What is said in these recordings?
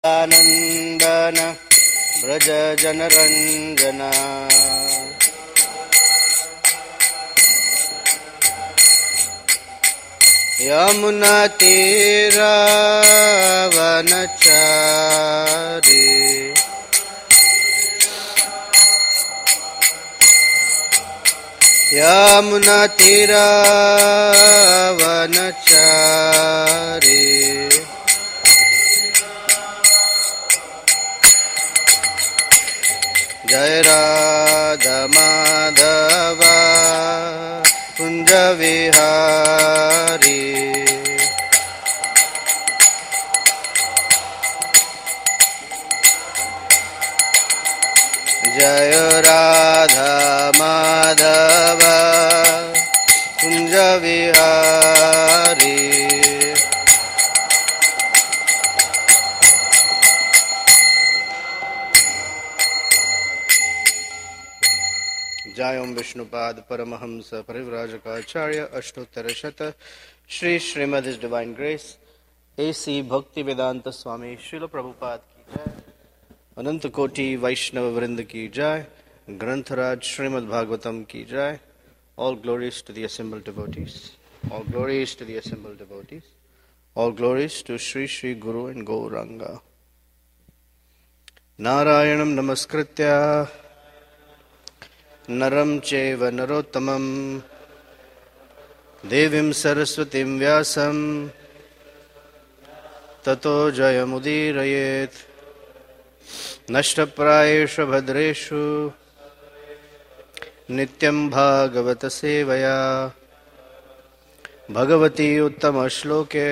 नंदन व्रज जनरंजना यमुना तीरावनचारी यमुना तीरावनचारी जय राधा माधव कुंज विहारी जय राधा माधव कुंज विहारी जय ओम विष्णुपाद परमहंस परिव्राजकाचार्य अष्टोत्तरशत Shri Shrimad divine grace AC Bhakti वेदांत स्वामी श्रील प्रभुपाद की जय। अनंत कोटि वैष्णव वृंद की जय। ग्रंथराज श्रीमद् भागवतम की जय। All glories to the assembled devotees. All glories to the assembled devotees. All glories to Sri Sri Guru and Gauranga. Narayanam namaskritya नरं चैव नरोत्तमं देवीं सरस्वतीं व्यासं ततो जयमुदीरयेत्। नष्टप्रायेषु भद्रेषु नित्यं भागवत सेवया भगवती उत्तमश्लोके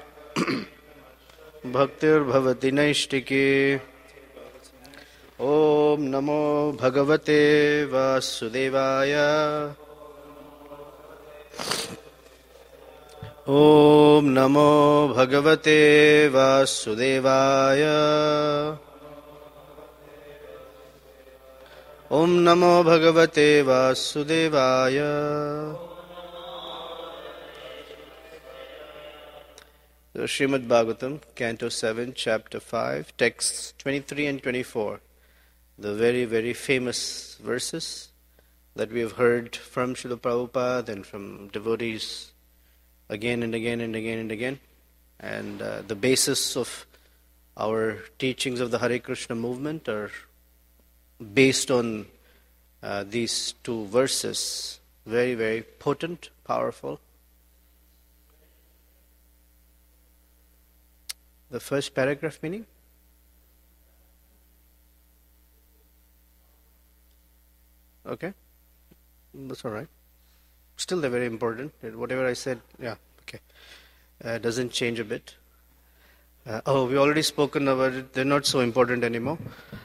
भक्तिर्भवति नैष्टिकी। ओम नमो भगवते वासुदेवाय। ओम नमो भगवते वासुदेवाय। ओम नमो भगवते वासुदेवाय। Srimad Bhagavatam, Canto 7, Chapter 5, texts 23 and 24. The very, very famous verses that we have heard from Srila Prabhupada and from devotees again and again and again and again. And the basis of our teachings of the Hare Krishna movement are based on these two verses. Very, very potent, powerful. The first paragraph meaning? Okay, that's all right. Still, they're very important. Whatever I said, yeah, okay. Doesn't change a bit. We already spoken about it. They're not so important anymore.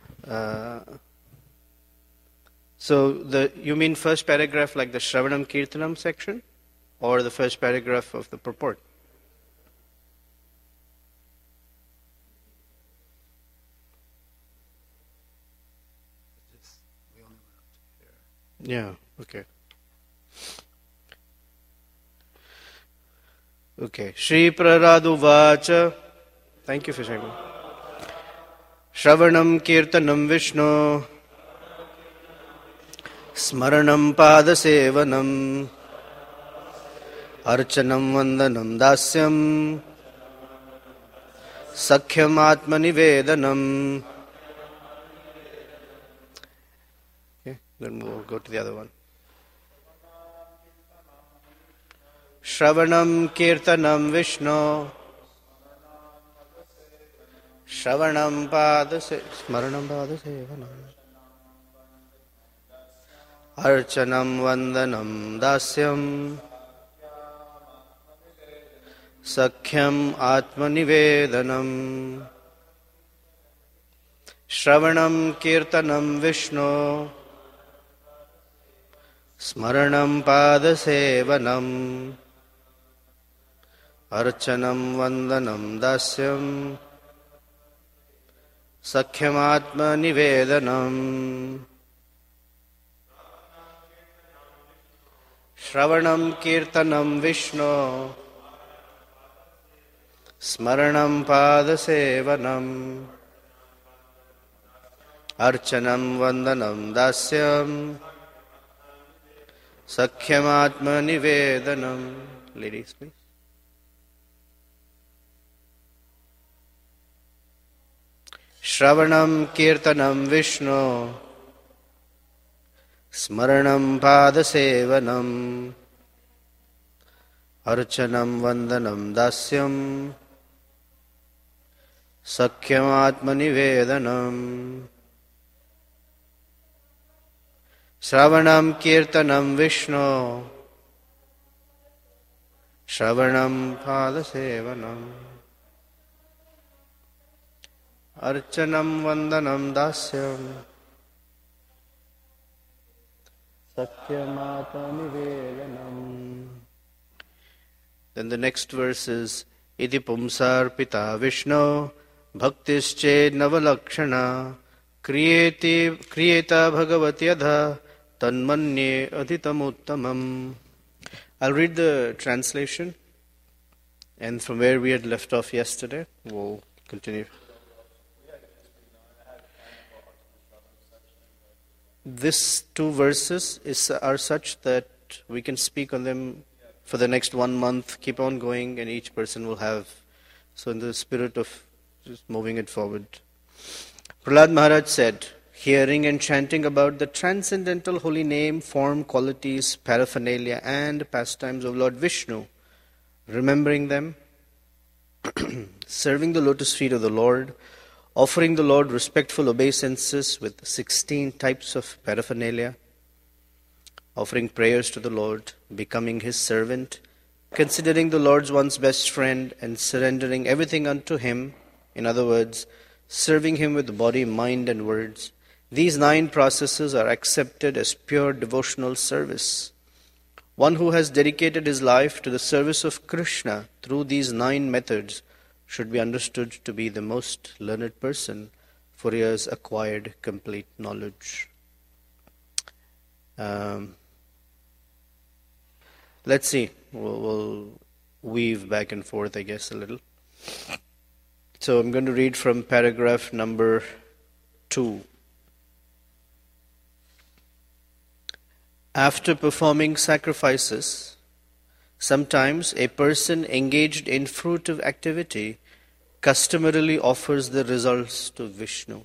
So, you mean first paragraph like the Shravanam Kirtanam section? Or the first paragraph of the purport? Yeah, okay. Okay. Shri Praradu Vacha. Thank you for saying that. Shravanam Kirtanam Vishnu. Smaranam Padasevanam. Archanam Vandanam Dasyam. Sakhyam Atmanivedanam. Then we'll go to the other one. Shravanam Kirtanam Vishnu. Shravanam Smaranam Padasevanam. Archanam Vandanam Dasyam. Sakhyam Atmanivedanam. Shravanam Kirtanam Vishnu. Smaranam Padasevanam. Archanam Vandanam Dasyam. Sakhyam Atmanivedanam. Shravanam Kirtanam Vishnu. Smaranam Padasevanam. Archanam Vandanam Dasyam Sakhyam Nivedanam. Ladies, please. Shravanam Kirtanam Vishnu Smaranam Padasevanam Archanam Vandanam Dasyam Sakhyam Nivedanam. Shravanam Kirtanam Vishnu Shravanam Padasevanam Archanam Vandanam Dasyam Sakyamata Nivedanam. Then the next verse is Iti Pumsar Pita Vishnu Bhaktisched Navalakshana Kriyeta Bhagavati Adha Tanmanye Adhitamuttamam. I'll read the translation, and from where we had left off yesterday, we'll continue. These two verses are such that we can speak on them for the next 1 month, keep on going, and each person will have. So in the spirit of just moving it forward. Prahlad Maharaj said, hearing and chanting about the transcendental holy name, form, qualities, paraphernalia, and pastimes of Lord Vishnu, remembering them, serving the lotus feet of the Lord, offering the Lord respectful obeisances with 16 types of paraphernalia, offering prayers to the Lord, becoming His servant, considering the Lord one's best friend, and surrendering everything unto Him, in other words, serving Him with body, mind, and words. These 9 processes are accepted as pure devotional service. One who has dedicated his life to the service of Krishna through these 9 methods should be understood to be the most learned person, for he has acquired complete knowledge. Let's see. We'll weave back and forth, I guess, a little. So I'm going to read from paragraph number 2. After performing sacrifices, sometimes a person engaged in fruitive activity customarily offers the results to Vishnu.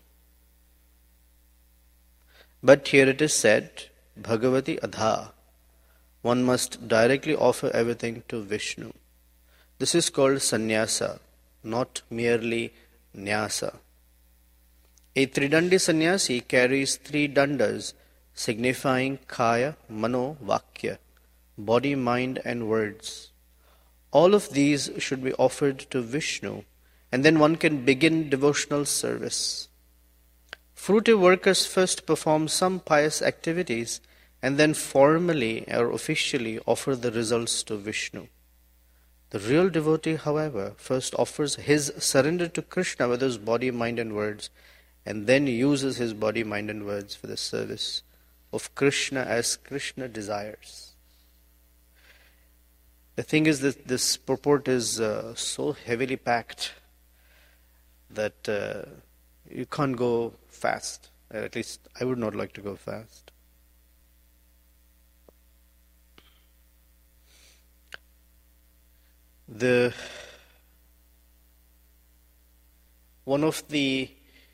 But here it is said, Bhagavati Adha. One must directly offer everything to Vishnu. This is called sannyasa, not merely nyasa. A tridandi sannyasi carries 3 dandas signifying kaya, mano, vakya, body, mind, and words. All of these should be offered to Vishnu, and then one can begin devotional service. Fruitive workers first perform some pious activities and then formally or officially offer the results to Vishnu. The real devotee, however, first offers his surrender to Krishna with his body, mind, and words, and then uses his body, mind, and words for the service of Krishna as Krishna desires. The thing is that this purport is so heavily packed that you can't go fast. At least I would not like to go fast. One of the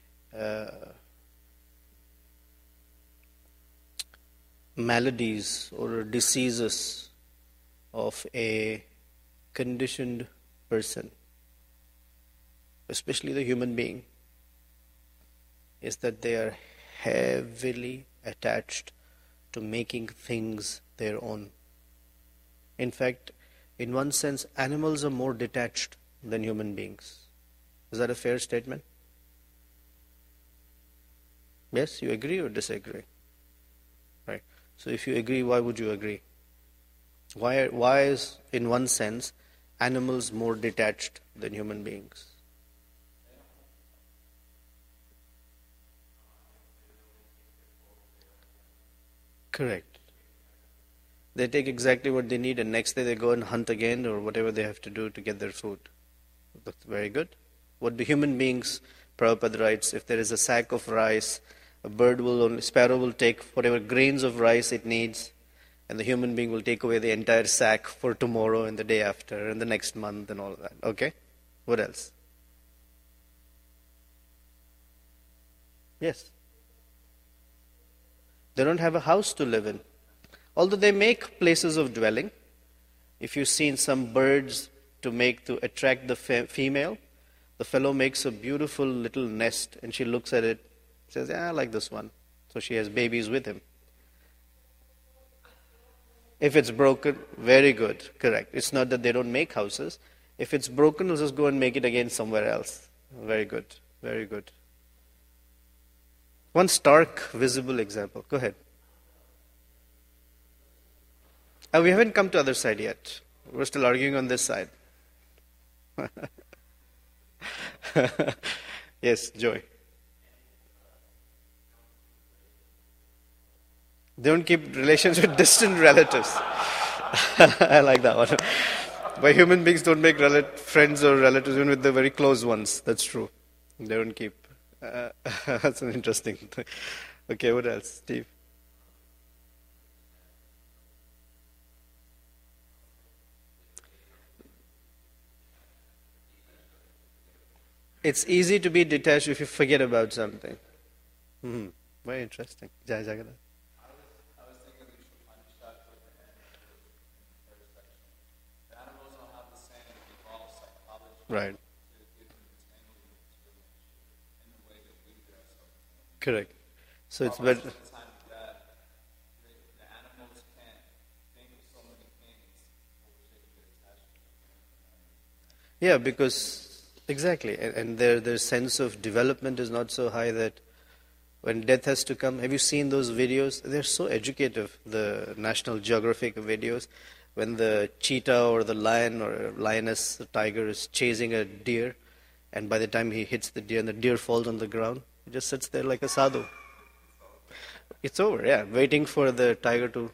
maladies or diseases of a conditioned person, especially the human being, is that they are heavily attached to making things their own. In fact, in one sense, animals are more detached than human beings. Is that a fair statement? Yes, you agree or disagree? Right. So if you agree, why would you agree? Why is, in one sense, animals more detached than human beings? Correct. They take exactly what they need and next day they go and hunt again or whatever they have to do to get their food. That's very good. What do human beings, Prabhupada writes, if there is a sack of rice Sparrow will take whatever grains of rice it needs, and the human being will take away the entire sack for tomorrow and the day after and the next month and all of that. Okay? What else? Yes. They don't have a house to live in. Although they make places of dwelling. If you've seen some birds to attract the female, the fellow makes a beautiful little nest and she looks at it, says, "Yeah, I like this one." So she has babies with him. If it's broken, very good, correct. It's not that they don't make houses. If it's broken, we'll just go and make it again somewhere else. Very good, very good. One stark, visible example. Go ahead. We haven't come to the other side yet. We're still arguing on this side. Yes, Joy. They don't keep relations with distant relatives. I like that one. But human beings don't make friends or relatives even with the very close ones. That's true. They don't keep. That's an interesting thing. Okay, what else, Steve? It's easy to be detached if you forget about something. Very interesting. Jai Jagannath. I was thinking we should punish that with the animals in the first section. The animals don't have the same evolved psychology Right. to give them entanglement in the way that we do ourselves. Correct. So it's Most better. of the time that the animals can't think of so many things for which they can get attached to. Yeah, because exactly, and their sense of development is not so high that when death has to come. Have you seen those videos? They're so educative. The National Geographic videos, when the cheetah or the lion or lioness, the tiger is chasing a deer, and by the time he hits the deer and the deer falls on the ground, he just sits there like a sadhu. It's over, yeah, waiting for the tiger to,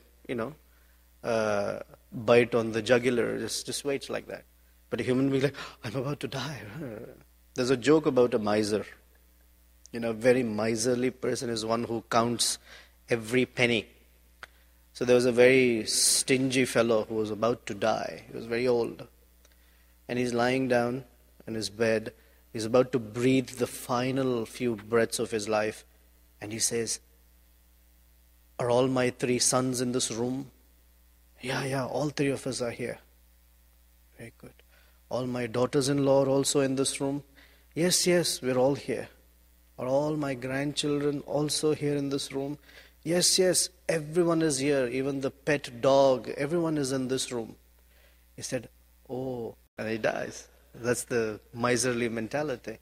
bite on the jugular, just waits like that. But a human being like, I'm about to die. There's a joke about a miser. A very miserly person is one who counts every penny. So there was a very stingy fellow who was about to die. He was very old. And he's lying down in his bed. He's about to breathe the final few breaths of his life. And he says, "Are all my 3 sons in this room?" Yeah, all 3 of us are here. Very good. "All my daughters-in-law are also in this room?" Yes, we're all here. "Are all my grandchildren also here in this room?" Yes, everyone is here. Even the pet dog, everyone is in this room. He said, "Oh," and he dies. That's the miserly mentality.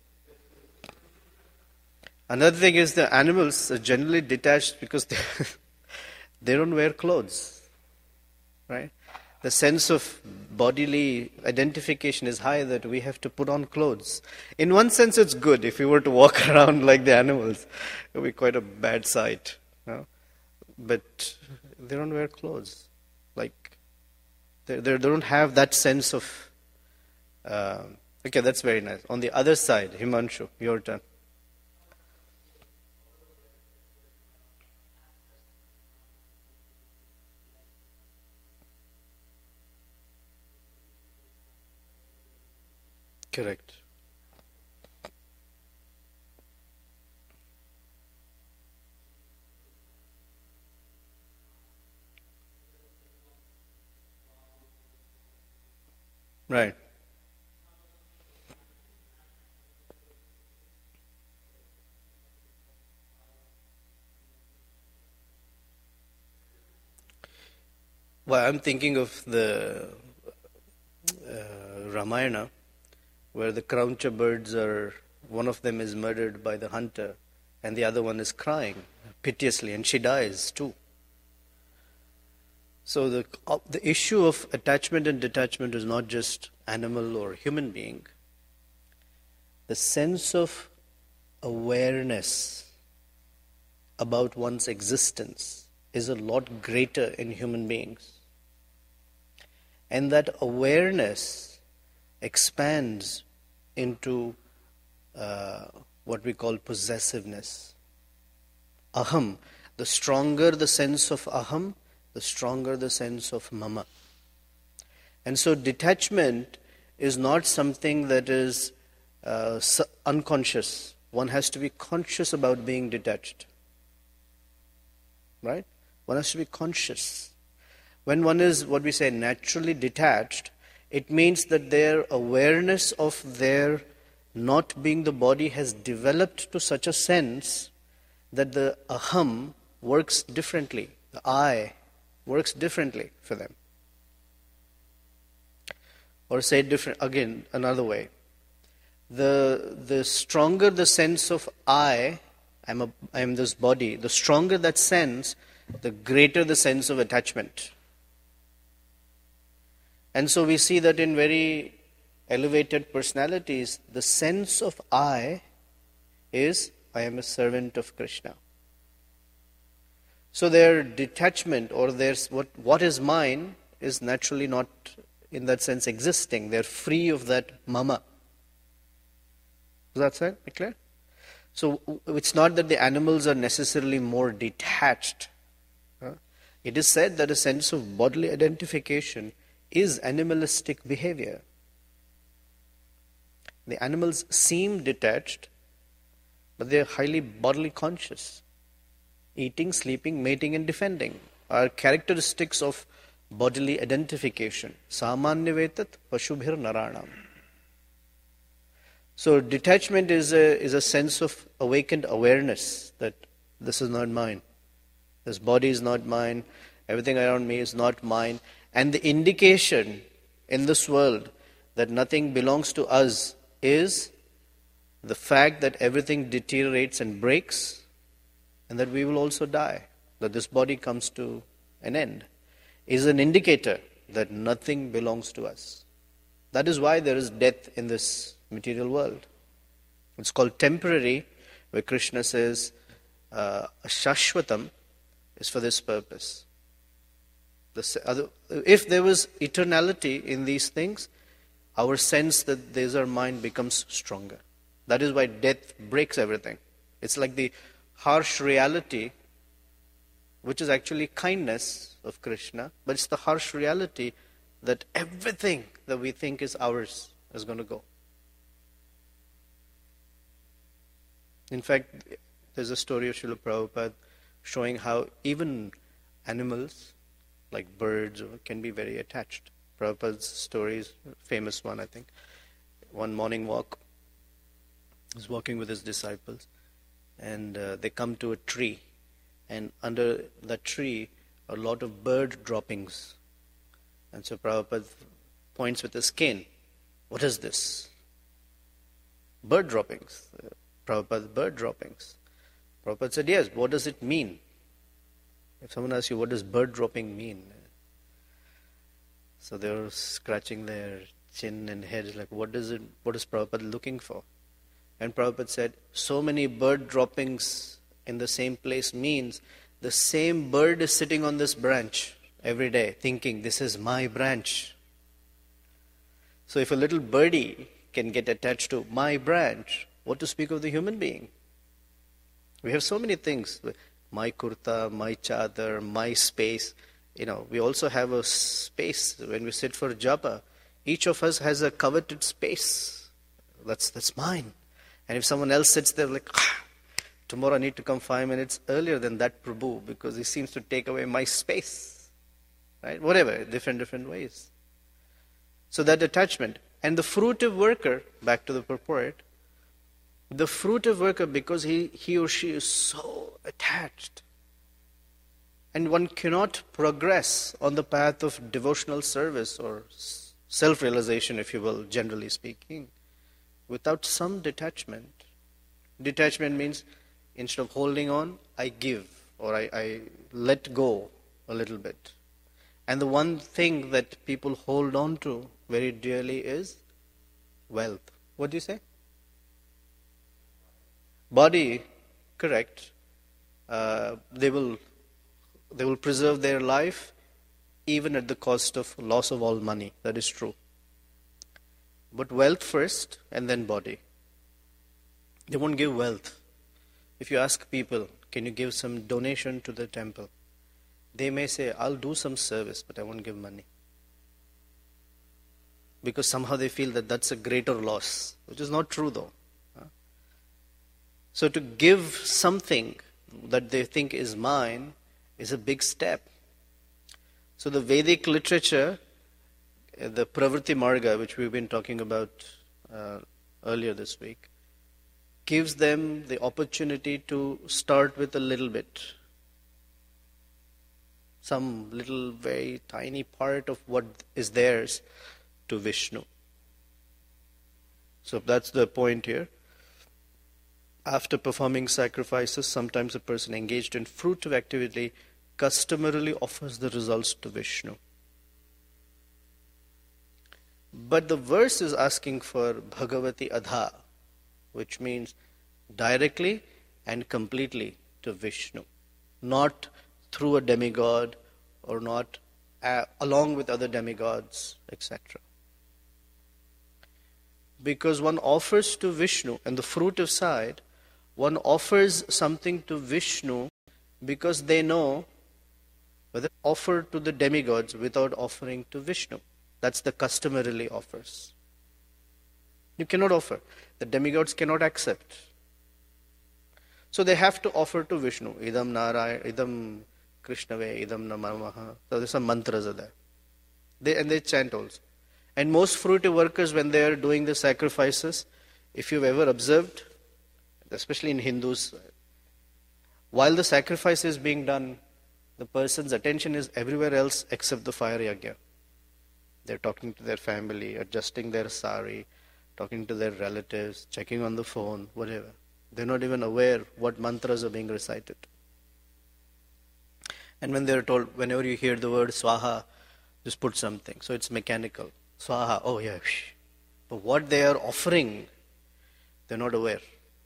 Another thing is the animals are generally detached because they don't wear clothes. Right? The sense of bodily identification is high that we have to put on clothes. In one sense, it's good. If we were to walk around like the animals, it would be quite a bad sight. But they don't wear clothes. Like they don't have that sense of. Okay, that's very nice. On the other side, Himanshu, your turn. Correct. Right. Well, I'm thinking of the Ramayana, where the Krauncha birds one of them is murdered by the hunter, and the other one is crying piteously, and she dies too. So the issue of attachment and detachment is not just animal or human being. The sense of awareness about one's existence is a lot greater in human beings. And that awareness expands into what we call possessiveness. Aham. The stronger the sense of aham, the stronger the sense of mama. And so detachment is not something that is unconscious. One has to be conscious about being detached. Right? One has to be conscious. When one is, what we say, naturally detached, it means that their awareness of their not being the body has developed to such a sense that the aham works differently. The I works differently for them. Or say it different again, another way. The stronger the sense of I am this body, the stronger that sense, the greater the sense of attachment. And so we see that in very elevated personalities, the sense of I is, I am a servant of Krishna. So their detachment or their what is mine is naturally not in that sense existing. They're free of that mama. Does that sound clear? So it's not that the animals are necessarily more detached. It is said that a sense of bodily identification is animalistic behavior. The animals seem detached, but they are highly bodily conscious. Eating, sleeping, mating and defending are characteristics of bodily identification. Samanyavetat pashubhir naranam. So detachment is a sense of awakened awareness that this is not mine. This body is not mine. Everything around me is not mine. And the indication in this world that nothing belongs to us is the fact that everything deteriorates and breaks, and that we will also die, that this body comes to an end, is an indicator that nothing belongs to us. That is why there is death in this material world. It's called temporary, where Krishna says Shashvatam is for this purpose. If there was eternality in these things, our sense that these are mine becomes stronger. That is why death breaks everything. It's like the harsh reality, which is actually kindness of Krishna, but it's the harsh reality that everything that we think is ours is going to go. In fact, there's a story of Srila Prabhupada showing how even animals, like birds, can be very attached. Prabhupada's story is a famous one, I think. One morning walk, he was walking with his disciples, and they come to a tree, and under that tree are a lot of bird droppings. And so Prabhupada points with his cane. What is this? Bird droppings. Prabhupada's bird droppings. Prabhupada said, yes, what does it mean? If someone asks you, what does bird dropping mean? So they were scratching their chin and heads, like, what is Prabhupada looking for? And Prabhupada said, so many bird droppings in the same place means the same bird is sitting on this branch every day, thinking, this is my branch. So if a little birdie can get attached to my branch, what to speak of the human being? We have so many things. My kurta, my chadar, my space. We also have a space when we sit for japa. Each of us has a coveted space. That's mine. And if someone else sits there like, tomorrow I need to come 5 minutes earlier than that Prabhu because he seems to take away my space. Right? Whatever, different ways. So that attachment. And the fruitive worker, back to the purport, the fruitive worker, because he or she is so attached, and one cannot progress on the path of devotional service or self-realization, if you will, generally speaking, without some detachment. Detachment means instead of holding on, I give, or I let go a little bit. And the one thing that people hold on to very dearly is wealth. What do you say? Body, correct. They will preserve their life even at the cost of loss of all money. That is true. But wealth first and then body. They won't give wealth. If you ask people, can you give some donation to the temple? They may say, I'll do some service, but I won't give money. Because somehow they feel that that's a greater loss, which is not true though. So to give something that they think is mine is a big step. So the Vedic literature, the Pravritti Marga, which we've been talking about earlier this week, gives them the opportunity to start with a little bit. Some little, very tiny part of what is theirs to Vishnu. So that's the point here. After performing sacrifices, sometimes a person engaged in fruitive activity customarily offers the results to Vishnu. But the verse is asking for Bhagavati Adha, which means directly and completely to Vishnu, not through a demigod or not along with other demigods, etc. Because one offers to Vishnu, and the fruitive side, one offers something to Vishnu because they know whether offer to the demigods without offering to Vishnu. That's the customarily offers. You cannot offer. The demigods cannot accept. So they have to offer to Vishnu. Idam Narayana, Idam Krishnave, Idam Namamaha. So there's some mantras are there. They chant also. And most fruitive workers, when they are doing the sacrifices, if you've ever observed, especially in Hindus, while the sacrifice is being done, the person's attention is everywhere else except the fire yagya. They're talking to their family, adjusting their sari, talking to their relatives, checking on the phone, whatever. They're not even aware what mantras are being recited. And when they're told, whenever you hear the word swaha, just put something. So it's mechanical. Swaha, oh yeah. But what they are offering, they're not aware.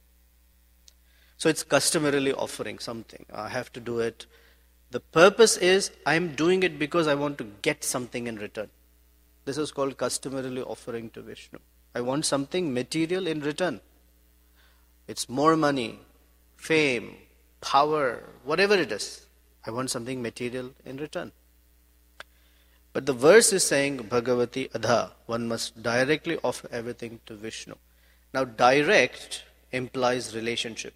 So it's customarily offering something. I have to do it. The purpose is, I'm doing it because I want to get something in return. This is called customarily offering to Vishnu. I want something material in return. It's more money, fame, power, whatever it is. I want something material in return. But the verse is saying, Bhagavati Adha, one must directly offer everything to Vishnu. Now, direct implies relationship.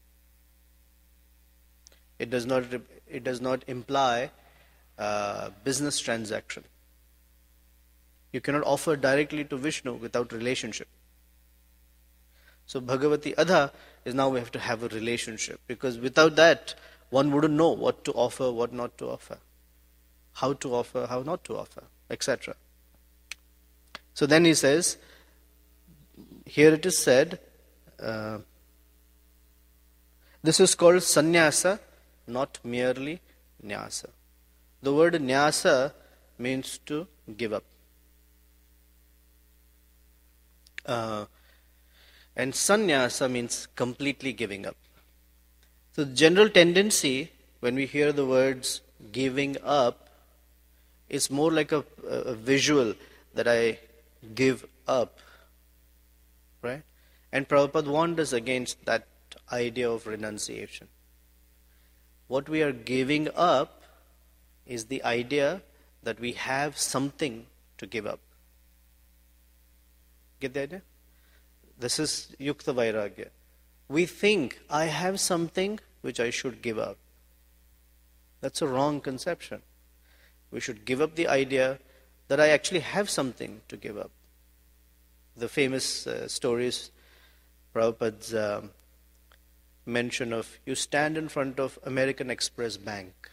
It does not imply business transaction. You cannot offer directly to Vishnu without relationship. So Bhagavati Adha is now we have to have a relationship, because without that, one wouldn't know what to offer, what not to offer, how to offer, how not to offer, etc. So then he says, here it is said, this is called sannyasa, not merely nyasa. The word nyasa means to give up. And sannyasa means completely giving up. So the general tendency when we hear the words giving up is more like a visual that I give up. Right? And Prabhupada warned us against that idea of renunciation. What we are giving up is the idea that we have something to give up. Get the idea? This is Yukta Vairagya. We think, I have something which I should give up. That's a wrong conception. We should give up the idea that I actually have something to give up. The famous stories, Prabhupada's mention of, you stand in front of American Express Bank.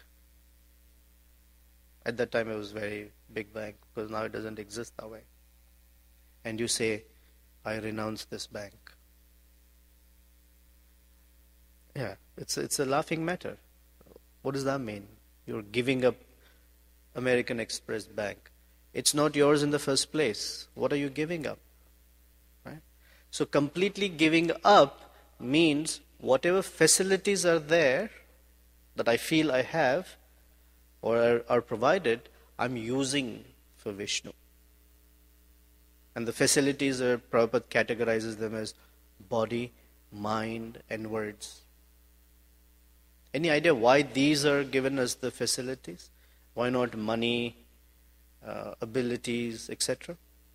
At that time it was a very big bank, because now it doesn't exist that way. And you say, I renounce this bank. Yeah, it's a laughing matter. What does that mean? You're giving up American Express Bank. It's not yours in the first place. What are you giving up? Right? So completely giving up means whatever facilities are there that I feel I have or are provided, I'm using for Vishnu. And the facilities are, Prabhupada categorizes them as body, mind, and words. Any idea why these are given as the facilities? Why not money, abilities, etc.?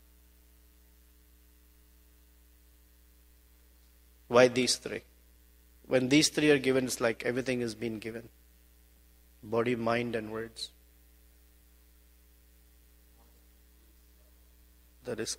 Why these three? When these three are given, it's like everything has been given. Body, mind, and words. That is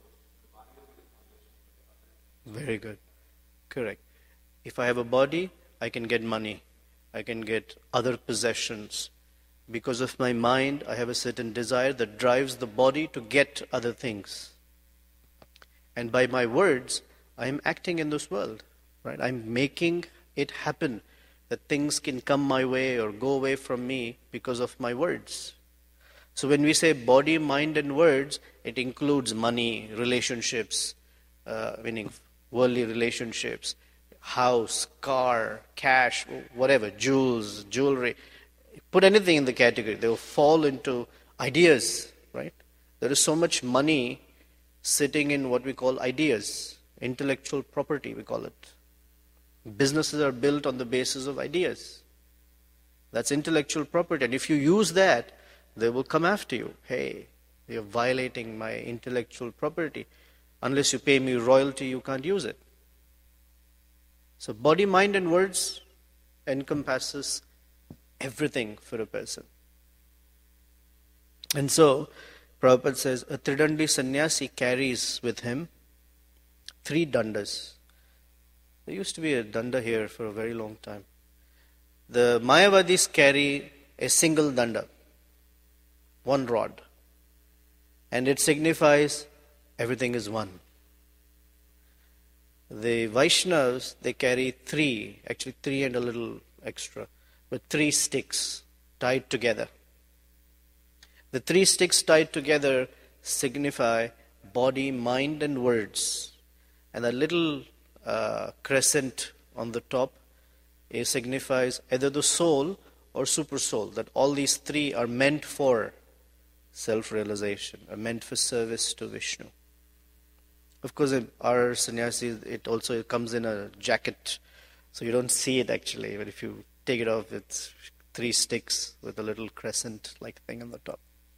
very good. Correct. If I have a body, I can get money. I can get other possessions. Because of my mind, I have a certain desire that drives the body to get other things. And by my words, I am acting in this world. Right? I'm making it happen that things can come my way or go away from me because of my words. So when we say body, mind, and words, it includes money, relationships, meaning worldly relationships, house, car, cash, whatever, jewels, jewelry. Put anything in the category, they will fall into ideas, right? There is so much money sitting in what we call ideas, intellectual property, we call it. Businesses are built on the basis of ideas. That's intellectual property. And if you use that, they will come after you. Hey, you're violating my intellectual property. Unless you pay me royalty, you can't use it. So body, mind, and words encompasses everything for a person. And so, Prabhupada says, a Tridandi sannyasi carries with him 3 dandas. There used to be a danda here for a very long time. The Mayavadis carry a single danda, 1 rod. And it signifies everything is one. The Vaishnavas, they carry 3, actually 3 and a little extra, but 3 sticks tied together. The 3 sticks tied together signify body, mind, and words. And a little crescent on the top, it signifies either the soul or super soul, that all these 3 are meant for self-realization, are meant for service to Vishnu. Of course, in our sannyasis, it also comes in a jacket, so you don't see it actually, but if you take it off, it's 3 sticks with a little crescent-like thing on the top.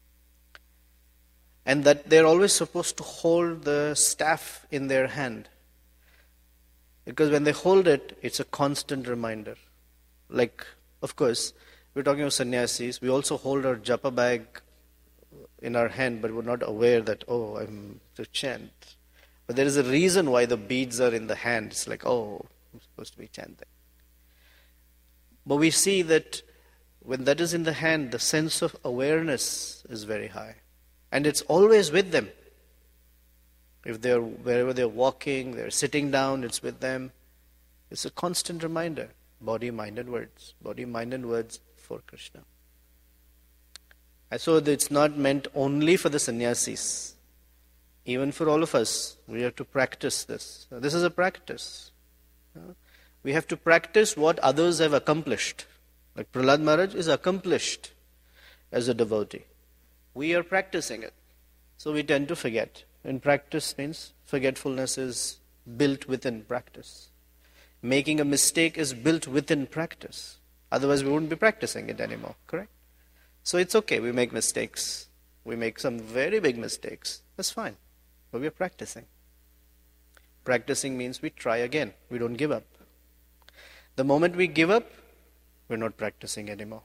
And that they're always supposed to hold the staff in their hand. Because when they hold it, it's a constant reminder. Like, of course, we're talking about sannyasis. We also hold our japa bag in our hand, but we're not aware that, oh, I'm to chant. But there is a reason why the beads are in the hand. It's like, oh, I'm supposed to be chanting. But we see that when that is in the hand, the sense of awareness is very high. And it's always with them. If they're wherever they're walking, they're sitting down, it's with them. It's a constant reminder. Body, mind, and words. Body, mind, and words for Krishna. And so it's not meant only for the sannyasis. Even for all of us, we have to practice this. This is a practice. We have to practice what others have accomplished. Like Prahlad Maharaj is accomplished as a devotee. We are practicing it. So we tend to forget. And practice means forgetfulness is built within practice. Making a mistake is built within practice. Otherwise we wouldn't be practicing it anymore, correct? So it's okay, we make mistakes. We make some very big mistakes. That's fine. But we are practicing. Practicing means we try again. We don't give up. The moment we give up, we're not practicing anymore.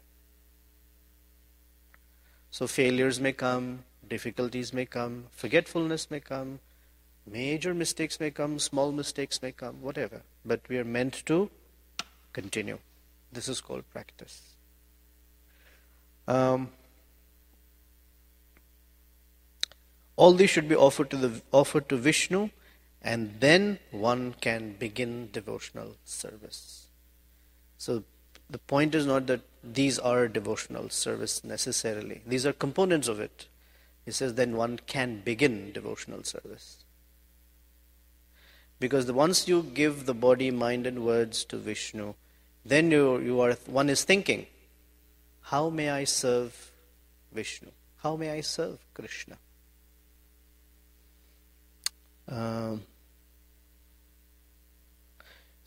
So failures may come, difficulties may come, forgetfulness may come, major mistakes may come, small mistakes may come, whatever. But we are meant to continue. This is called practice. All these should be offered to Vishnu, and then one can begin devotional service. So the point is not that these are devotional service necessarily. These are components of it. He says then one can begin devotional service. Because once you give the body, mind and words to Vishnu, then one is thinking, how may I serve Vishnu? How may I serve Krishna?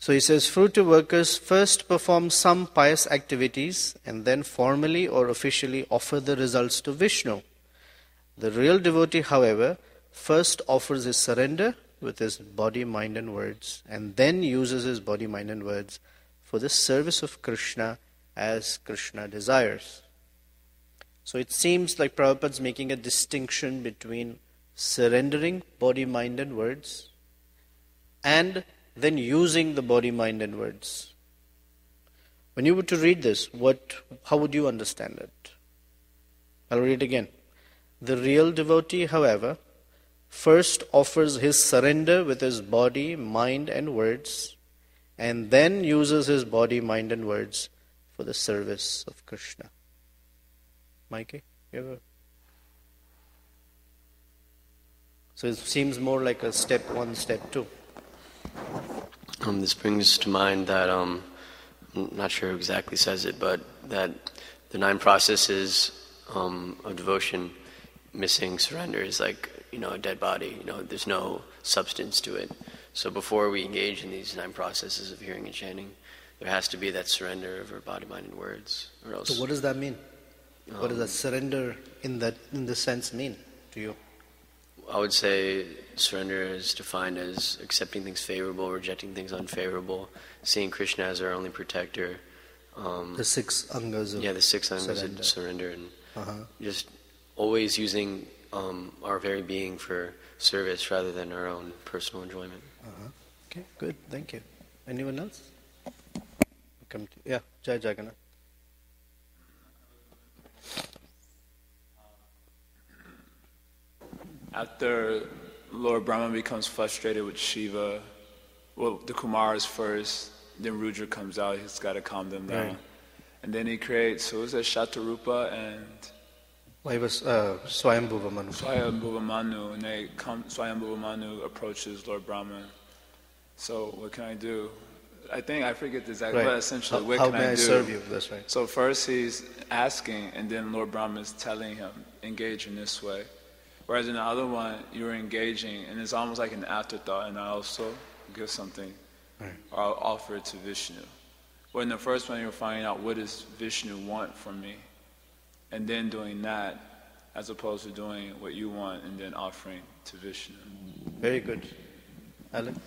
So he says, fruitive workers first perform some pious activities and then formally or officially offer the results to Vishnu. The real devotee, however, first offers his surrender with his body, mind and words, and then uses his body, mind and words for the service of Krishna as Krishna desires. So it seems like Prabhupada's making a distinction between surrendering body, mind and words and then using the body, mind and words. When you were to read this, how would you understand it? I'll read it again. The real devotee, however, first offers his surrender with his body, mind and words, and then uses his body, mind and words for the service of Krishna. Mikey, you ever? So it seems more like a step 1, step 2. This brings to mind that, I'm not sure who exactly says it, but that the 9 processes of devotion, missing surrender is like, a dead body. There's no substance to it. So before we engage in these 9 processes of hearing and chanting, there has to be that surrender of our body, mind, and words, or else. So what does that mean? What does that surrender in the sense mean to you? I would say surrender is defined as accepting things favorable, rejecting things unfavorable, seeing Krishna as our only protector. The 6 angas of the 6 angas of surrender, and just always using our very being for service rather than our own personal enjoyment. Okay, good, thank you. Anyone else? Come to Jai Jagannath. After Lord Brahma becomes frustrated with Shiva, well, the Kumars first, then Rudra comes out, he's got to calm them down. Right. And then he creates, who was that, Shatarupa and Swayambhuva Manu. Swayambhuva Manu, and Swayambhuva Manu approaches Lord Brahma. So what can I do? I forget the exact, but essentially, what can I do? How may I serve you? That's right. So first he's asking, and then Lord Brahma is telling him, engage in this way. Whereas in the other one, you're engaging, and it's almost like an afterthought, and I also give something, or I'll offer it to Vishnu. But in the first one, you're finding out what does Vishnu want from me, and then doing that, as opposed to doing what you want and then offering to Vishnu. Very good. Alan?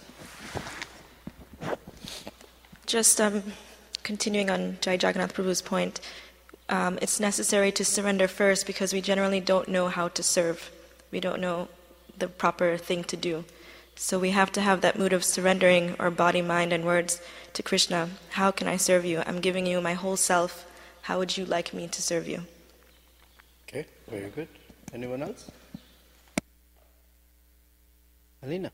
Just continuing on Jai Jagannath Prabhu's point, it's necessary to surrender first because we generally don't know how to serve. We don't know the proper thing to do. So we have to have that mood of surrendering our body, mind, and words to Krishna. How can I serve you? I'm giving you my whole self. How would you like me to serve you? Okay, very good. Anyone else? Alina?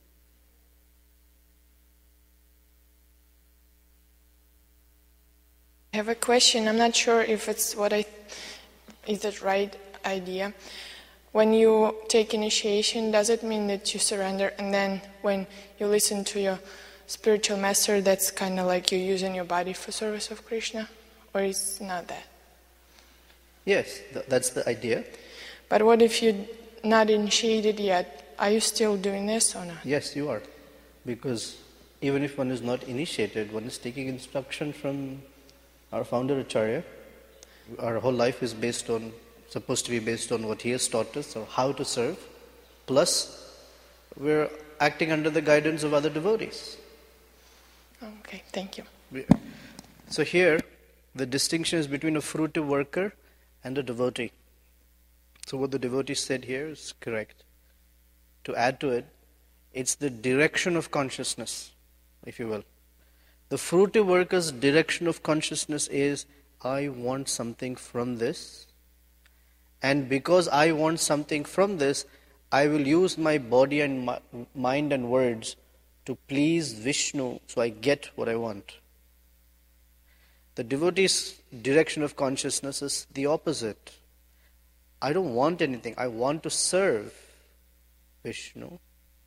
I have a question. I'm not sure if it's is the right idea. When you take initiation, does it mean that you surrender, and then when you listen to your spiritual master, that's kind of like you're using your body for service of Krishna? Or is not that? Yes, that's the idea. But what if you're not initiated yet? Are you still doing this or not? Yes, you are. Because even if one is not initiated, one is taking instruction from our founder Acharya. Our whole life is supposed to be based on what he has taught us, or how to serve. Plus, we're acting under the guidance of other devotees. Okay, thank you. So here, the distinction is between a fruitive worker and a devotee. So what the devotee said here is correct. To add to it, it's the direction of consciousness, if you will. The fruitive worker's direction of consciousness is, I want something from this, and because I want something from this, I will use my body and mind and words to please Vishnu so I get what I want. The devotee's direction of consciousness is the opposite. I don't want anything. I want to serve Vishnu.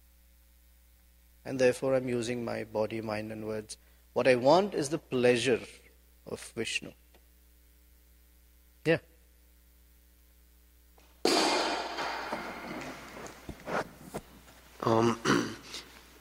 And therefore I'm using my body, mind and words. What I want is the pleasure of Vishnu. Yeah.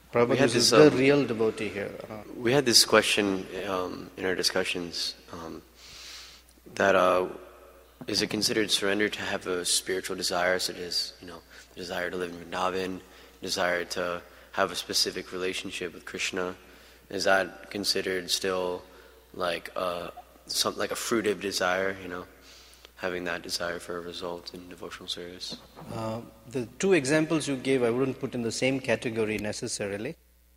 Prabhupada had is this, the real devotee here. We had this question in our discussions that is it considered surrender to have a spiritual desire, such as desire to live in Vrindavan, desire to have a specific relationship with Krishna? Is that considered still like a fruitive desire? Having that desire for a result in devotional service. The two examples you gave, I wouldn't put in the same category necessarily.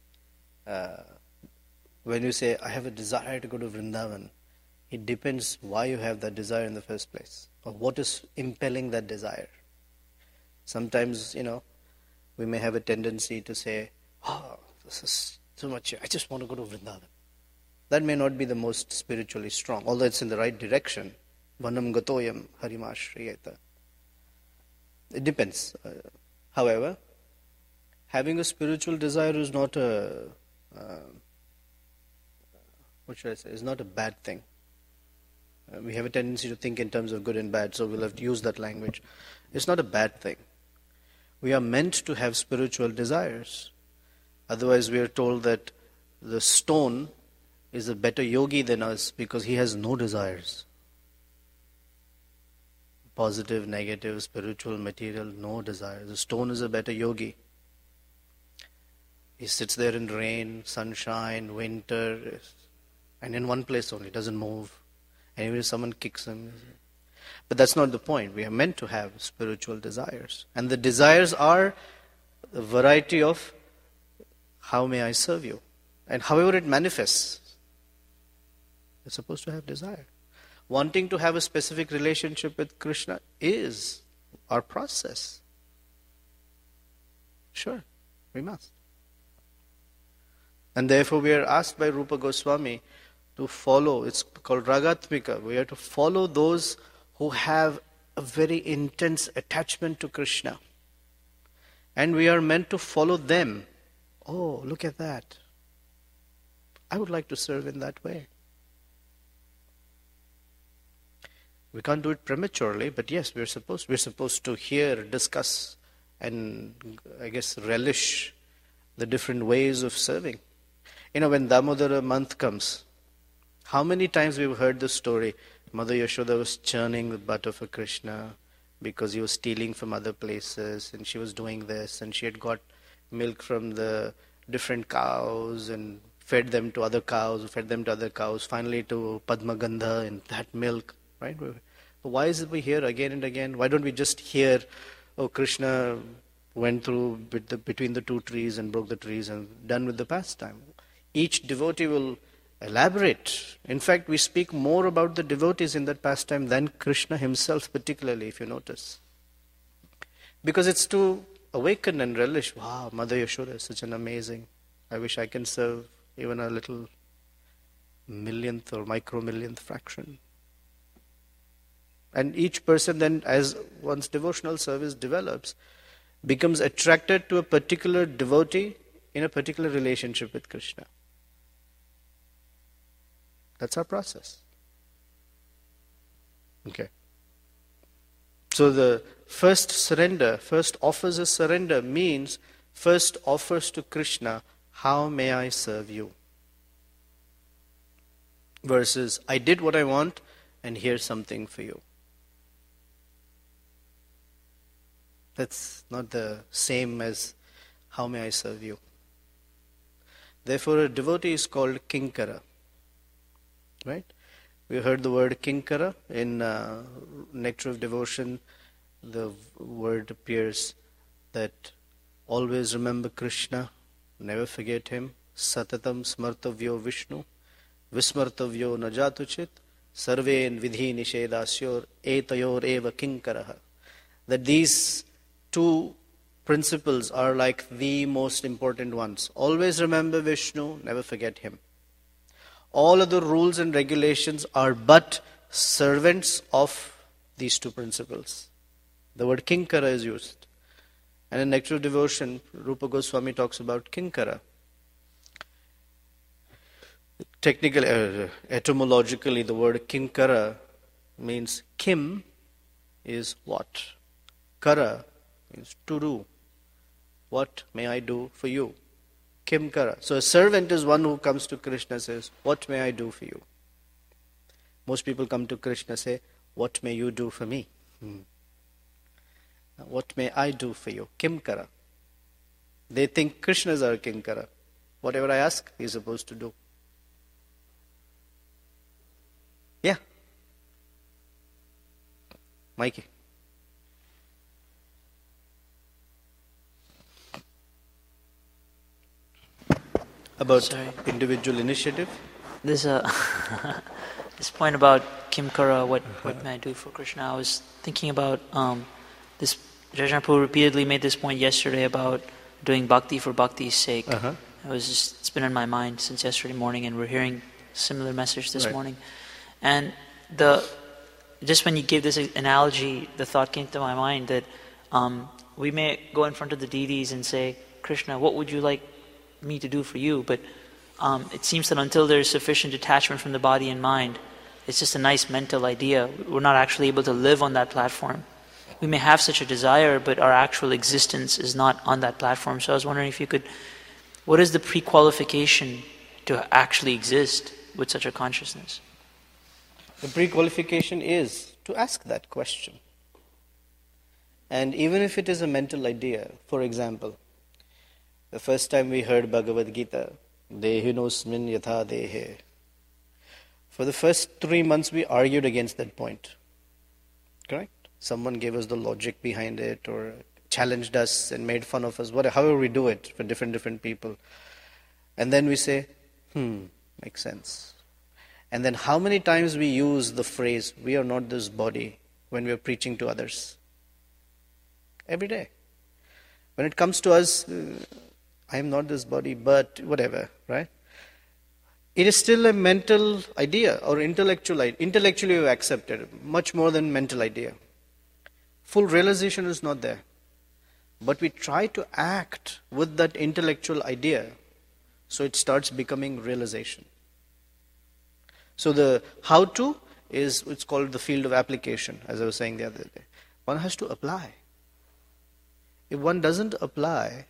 When you say, I have a desire to go to Vrindavan, it depends why you have that desire in the first place, or what is impelling that desire. Sometimes, we may have a tendency to say, this is too much, I just want to go to Vrindavan. That may not be the most spiritually strong, although it's in the right direction. Vanam gatoyam harimashriyeta. It depends. However, having a spiritual desire is not is not a bad thing. We have a tendency to think in terms of good and bad, so we'll have to use that language. It's not a bad thing. We are meant to have spiritual desires. Otherwise, we are told that the stone is a better yogi than us because he has no desires. Positive, negative, spiritual, material, no desires. The stone is a better yogi. He sits there in rain, sunshine, winter, and in one place only, doesn't move. And even if someone kicks him. But that's not the point. We are meant to have spiritual desires. And the desires are a variety of how may I serve you? And however it manifests, you're supposed to have desire. Wanting to have a specific relationship with Krishna is our process. Sure, we must. And therefore we are asked by Rupa Goswami to follow, it's called Ragatmika. We are to follow those who have a very intense attachment to Krishna. And we are meant to follow them. Oh, look at that. I would like to serve in that way. We can't do it prematurely, but yes, we're supposed to hear, discuss, and I guess relish the different ways of serving. When Damodara month comes, how many times we've heard the story, Mother Yashoda was churning the butter for Krishna because he was stealing from other places, and she was doing this, and she had got milk from the different cows and fed them to other cows, finally to Padma Gandha and that milk. Right? But why is it we hear again and again? Why don't we just hear, Krishna went through between the two trees and broke the trees and done with the pastime? Each devotee will elaborate. In fact, we speak more about the devotees in that pastime than Krishna himself particularly, if you notice. Because it's to awaken and relish, wow, Mother Yashoda is such an amazing, I wish I can serve even a little millionth or micro-millionth fraction. And each person then, as one's devotional service develops, becomes attracted to a particular devotee in a particular relationship with Krishna. That's our process. Okay. So the first offers a surrender means first offers to Krishna, how may I serve you? Versus, I did what I want and here's something for you. That's not the same as how may I serve you. Therefore, a devotee is called Kinkara. Right? We heard the word Kinkara in Nectar of Devotion. The word appears that always remember Krishna, never forget him. Satatam smartavyo Vishnu, vismartavyo najatuchit, sarven vidhi nishedasyor, etayor eva kinkaraha. That these two principles are like the most important ones. Always remember Vishnu, never forget him. All other rules and regulations are but servants of these two principles. The word Kinkara is used. And in Nectar of Devotion, Rupa Goswami talks about Kinkara. Technically, etymologically, the word Kinkara means Kim is what? Kara means to do. What may I do for you? Kim kara. So a servant is one who comes to Krishna and says, what may I do for you? Most people come to Krishna and say, what may you do for me? What may I do for you? Kim kara. They think Krishna is our Kinkara. Whatever I ask, he is supposed to do. Yeah. Mikey. About individual initiative? This this point about Kim Kara, what may I do for Krishna? I was thinking about this. Jayajana Prabhu repeatedly made this point yesterday about doing bhakti for bhakti's sake. It's been in my mind since yesterday morning, and we're hearing similar message this morning. And just when you gave this analogy, the thought came to my mind that we may go in front of the deities and say, Krishna, what would you like me to do for you? But it seems that until there is sufficient detachment from the body and mind, it's just a nice mental idea. We're not actually able to live on that platform. We may have such a desire, but our actual existence is not on that platform. So I was wondering if you could, what is the pre-qualification to actually exist with such a consciousness? The pre-qualification is to ask that question. And even if it is a mental idea, for example, the first time we heard Bhagavad Gita, Dehinosmin yatha dehe. For the first 3 months we argued against that point. Correct? Someone gave us the logic behind it or challenged us and made fun of us, however we do it for different people. And then we say, makes sense. And then how many times we use the phrase, we are not this body, when we are preaching to others? Every day. When it comes to us, I am not this body, but whatever, right? It is still a mental idea or intellectual idea. Intellectually we have accepted it, much more than mental idea. Full realization is not there. But we try to act with that intellectual idea, so it starts becoming realization. So the how to is, it's called the field of application, as I was saying the other day. One has to apply. If one doesn't apply,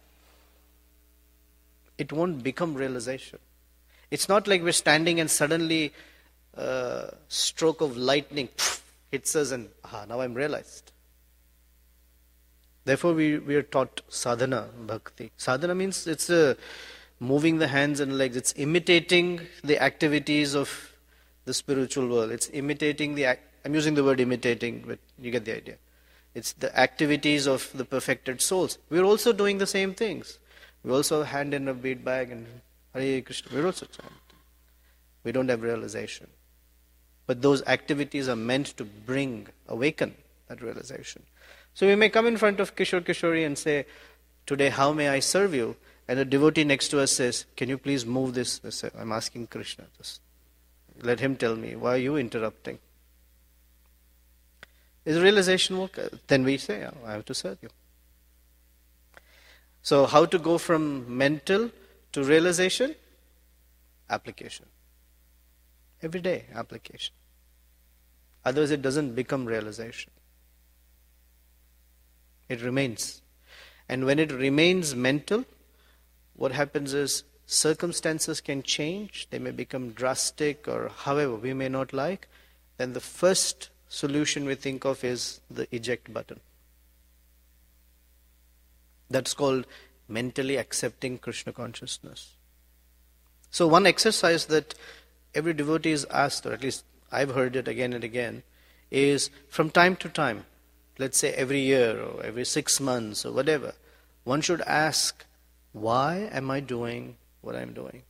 it won't become realization. It's not like we're standing and suddenly a stroke of lightning hits us and now I'm realized. Therefore we are taught sadhana, bhakti. Sadhana means it's moving the hands and legs. It's imitating the activities of the spiritual world. It's imitating I'm using the word imitating, but you get the idea. It's the activities of the perfected souls. We're also doing the same things. We also hand in a bead bag and Hare Krishna. We're also chanting. We don't have realization. But those activities are meant to awaken that realization. So we may come in front of Kishore Kishori and say, today how may I serve you? And a devotee next to us says, can you please move this? I say, I'm asking Krishna. Just let him tell me, why are you interrupting? Is realization work? Then we say, I have to serve you. So how to go from mental to realization? Application. Every day, application. Otherwise it doesn't become realization. It remains. And when it remains mental, what happens is circumstances can change. They may become drastic or however we may not like. Then the first solution we think of is the eject button. That's called mentally accepting Krishna consciousness. So one exercise that every devotee is asked, or at least I've heard it again and again, is from time to time, let's say every year or every 6 months or whatever, one should ask, why am I doing what I'm doing?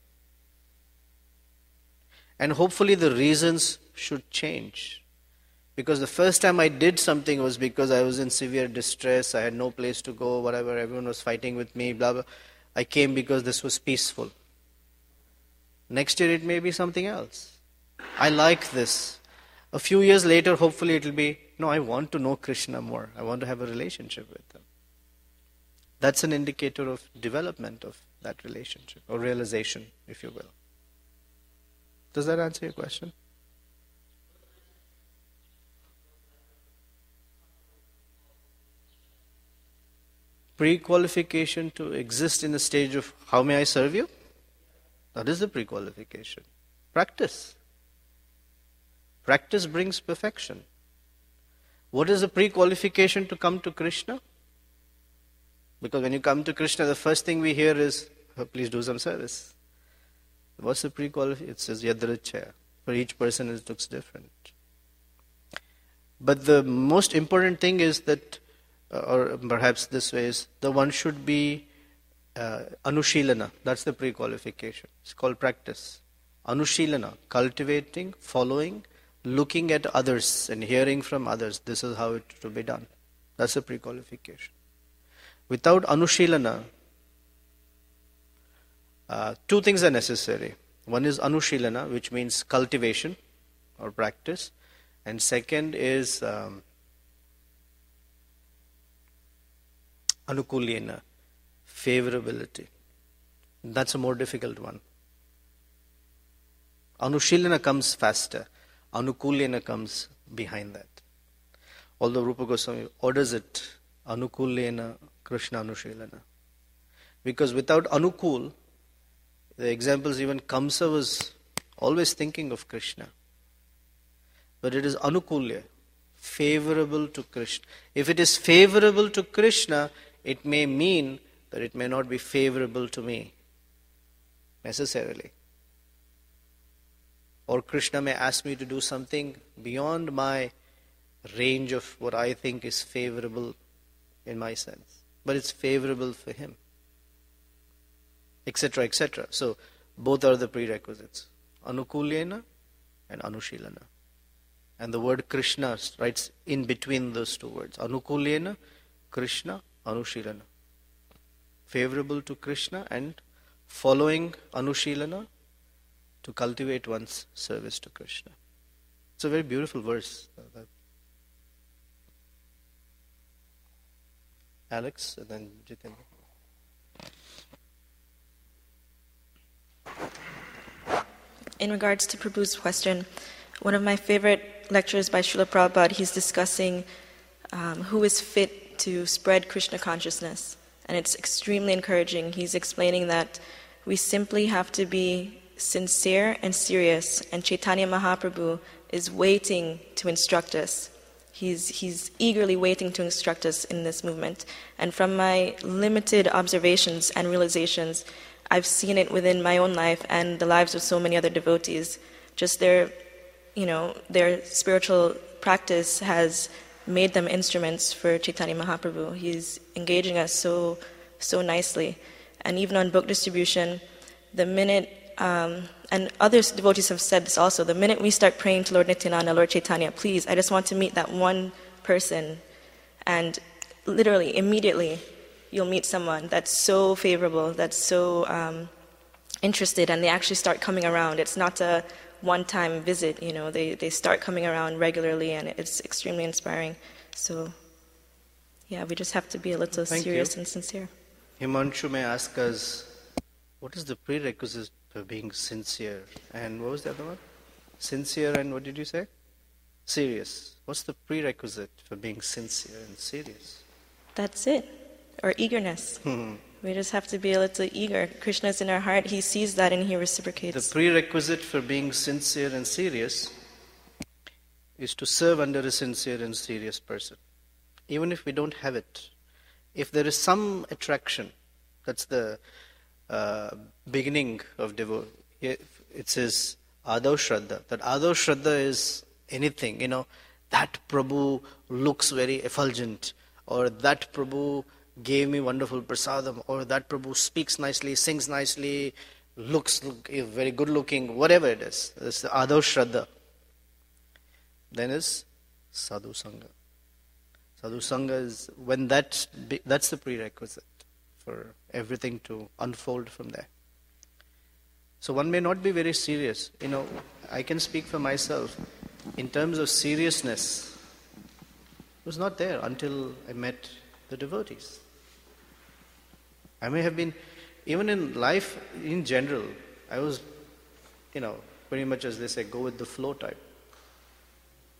And hopefully the reasons should change. Because the first time I did something was because I was in severe distress, I had no place to go, whatever, everyone was fighting with me, blah, blah. I came because this was peaceful. Next year it may be something else. I like this. A few years later, hopefully it will be, no, I want to know Krishna more. I want to have a relationship with him. That's an indicator of development of that relationship, or realization, if you will. Does that answer your question? pre-qualification to exist in the stage of how may I serve you? That is the pre-qualification. Practice. Practice brings perfection. What is the pre-qualification to come to Krishna? Because when you come to Krishna, the first thing we hear is, oh, please do some service. What's the pre-qualification? It says Yadrichaya. For each person it looks different. But the most important thing is that, or perhaps this way is, the one should be Anushilana. That's the pre-qualification. It's called practice. Anushilana, cultivating, following, looking at others and hearing from others. This is how it to be done. That's the pre-qualification. Without Anushilana, two things are necessary. One is Anushilana, which means cultivation or practice. And second is Anukulyena, favorability. That's a more difficult one. Anushilana comes faster. Anukulyena comes behind that. Although Rupa Goswami orders it, Anukulyena Krishna Anushilana. Because without Anukul, the examples even Kamsa was always thinking of Krishna. But it is Anukulya, favorable to Krishna. If it is favorable to Krishna, it may mean that it may not be favorable to me, necessarily. Or Krishna may ask me to do something beyond my range of what I think is favorable in my sense. But it's favorable for him. Etc., etc. So, both are the prerequisites. Anukulyena and Anushilana. And the word Krishna writes in between those two words. Anukulyena, Krishna, Anushilana. Favorable to Krishna and following Anushilana to cultivate one's service to Krishna. It's a very beautiful verse. Alex and then Jitendra. In regards to Prabhu's question, one of my favorite lectures by Srila Prabhupada, he's discussing who is fit to spread Krishna consciousness. And it's extremely encouraging. He's explaining that we simply have to be sincere and serious, and Chaitanya Mahaprabhu is waiting to instruct us. He's eagerly waiting to instruct us in this movement. And from my limited observations and realizations, I've seen it within my own life and the lives of so many other devotees. Just their spiritual practice has made them instruments for Chaitanya Mahaprabhu. He's engaging us so nicely. And even on book distribution, the minute, and other devotees have said this also, the minute we start praying to Lord Nityananda, Lord Chaitanya, please, I just want to meet that one person, and literally, immediately, you'll meet someone that's so favorable, that's so interested, and they actually start coming around. It's not a one-time visit, they start coming around regularly, and it's extremely inspiring. So, yeah, we just have to be a little serious and sincere. Himanshu may ask us, what is the prerequisite for being sincere? And what was the other one? Sincere and what did you say? Serious. What's the prerequisite for being sincere and serious? That's it. Or eagerness. We just have to be a little eager. Krishna is in our heart. He sees that and he reciprocates. The prerequisite for being sincere and serious is to serve under a sincere and serious person. Even if we don't have it. If there is some attraction, that's the beginning of devotion. It says Adav Shraddha. That Adav Shraddha is anything, that Prabhu looks very effulgent, or that Prabhu gave me wonderful prasadam, or that Prabhu speaks nicely, sings nicely, looks very good looking, whatever it is. It's the Adav Shraddha. Then is Sadhu Sangha. Sadhu Sangha is when that's the prerequisite for everything to unfold from there. So one may not be very serious. I can speak for myself. In terms of seriousness, it was not there until I met the devotees. I may have been, even in life in general, I was, pretty much as they say, go with the flow type.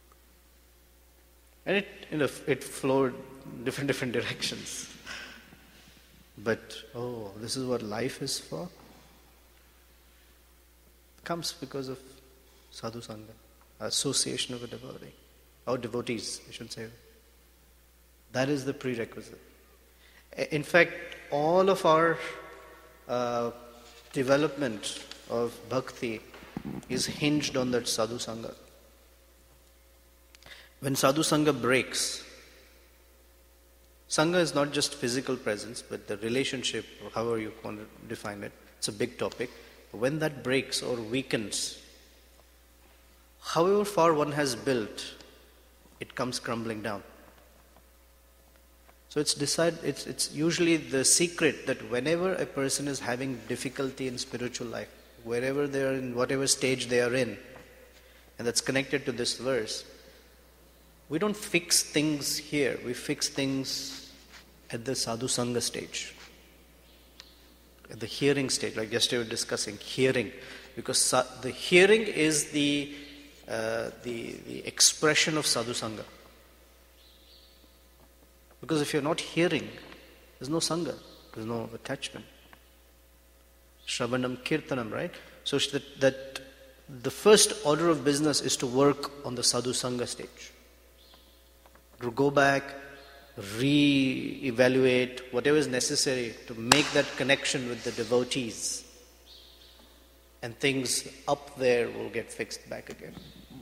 And it flowed different directions. But, oh, this is what life is for? It comes because of sadhu sangha, association of a devotee, or devotees, I should say. That is the prerequisite. In fact, all of our development of bhakti is hinged on that sadhu sangha. When sadhu sangha breaks, sangha is not just physical presence, but the relationship, or however you want to define it, it's a big topic. When that breaks or weakens, however far one has built, it comes crumbling down. So it's usually the secret that whenever a person is having difficulty in spiritual life, wherever they are in, whatever stage they are in, and that's connected to this verse, we don't fix things here, we fix things at the sadhu sangha stage, at the hearing stage, like yesterday we were discussing, hearing, because the hearing is the expression of sadhu sangha. Because if you're not hearing, there's no sangha, there's no attachment. Shravanam Kirtanam, right? So that the first order of business is to work on the sadhu sangha stage. To go back, re-evaluate whatever is necessary to make that connection with the devotees. And things up there will get fixed back again.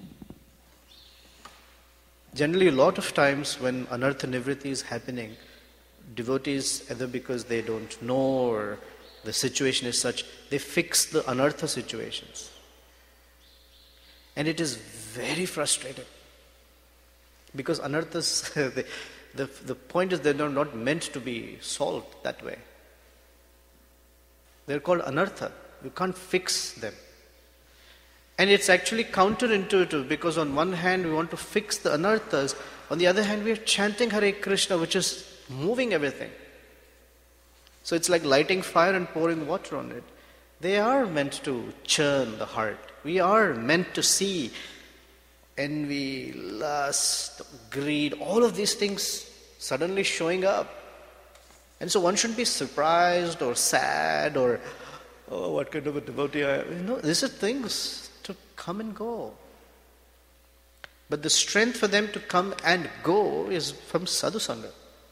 Generally, a lot of times when anartha nivritti is happening, devotees, either because they don't know or the situation is such, they fix the anartha situations. And it is very frustrating. Because anarthas, the point is they're not meant to be solved that way. They're called anartha. You can't fix them. And it's actually counterintuitive, because on one hand we want to fix the anarthas, on the other hand we are chanting Hare Krishna, which is moving everything. So it's like lighting fire and pouring water on it. They are meant to churn the heart. We are meant to see envy, lust, greed, all of these things suddenly showing up. And so one shouldn't be surprised or sad or, oh, what kind of a devotee I am. No, these are things to come and go. But the strength for them to come and go is from sadhu sangha.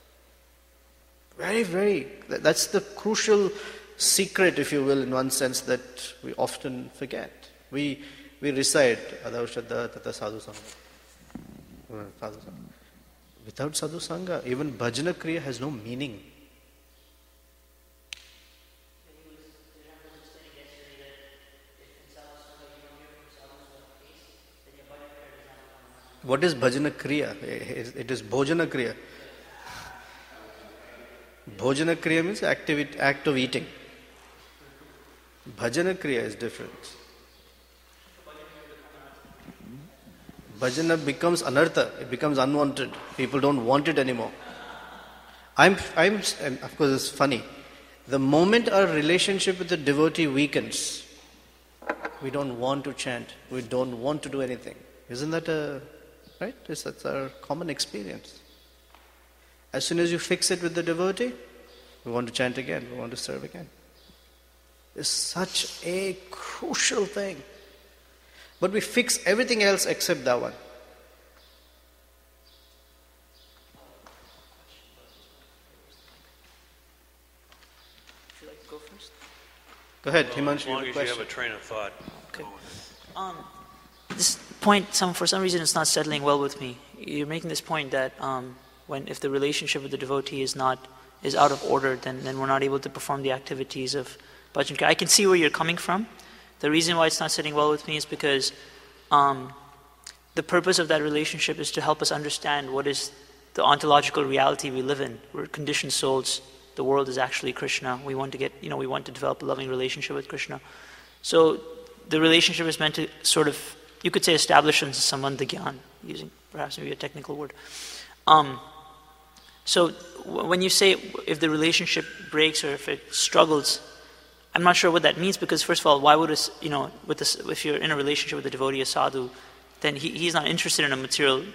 That's the crucial secret, if you will, in one sense, that we often forget. We recite Adavashadda Tata Sadhu Sangha. Without sadhu sangha, even bhajana kriya has no meaning. What is bhajana kriya? It is bhojana kriya. Bhojana kriya means act of eating. Bhajana kriya is different. Bhajana becomes anartha, it becomes unwanted. People don't want it anymore. And of course it's funny. The moment our relationship with the devotee weakens, we don't want to chant, we don't want to do anything. Isn't that right? That's our common experience. As soon as you fix it with the devotee, we want to chant again, we want to serve again. It's such a crucial thing. But we fix everything else except that one. Would you like to go first? Go ahead, Himanshu. As long as you have a train of thought. Okay. This point, for some reason, it's not settling well with me. You're making this point that if the relationship with the devotee is out of order, then we're not able to perform the activities of bhajan. I can see where you're coming from. The reason why it's not sitting well with me is because the purpose of that relationship is to help us understand what is the ontological reality we live in. We're conditioned souls. The world is actually Krishna. We want to develop a loving relationship with Krishna. So the relationship is meant to sort of, you could say, establish sambandha gyan, using perhaps maybe a technical word. So when you say if the relationship breaks or if it struggles, I'm not sure what that means, because first of all, why would if you're in a relationship with a devotee, a sadhu, then he's not interested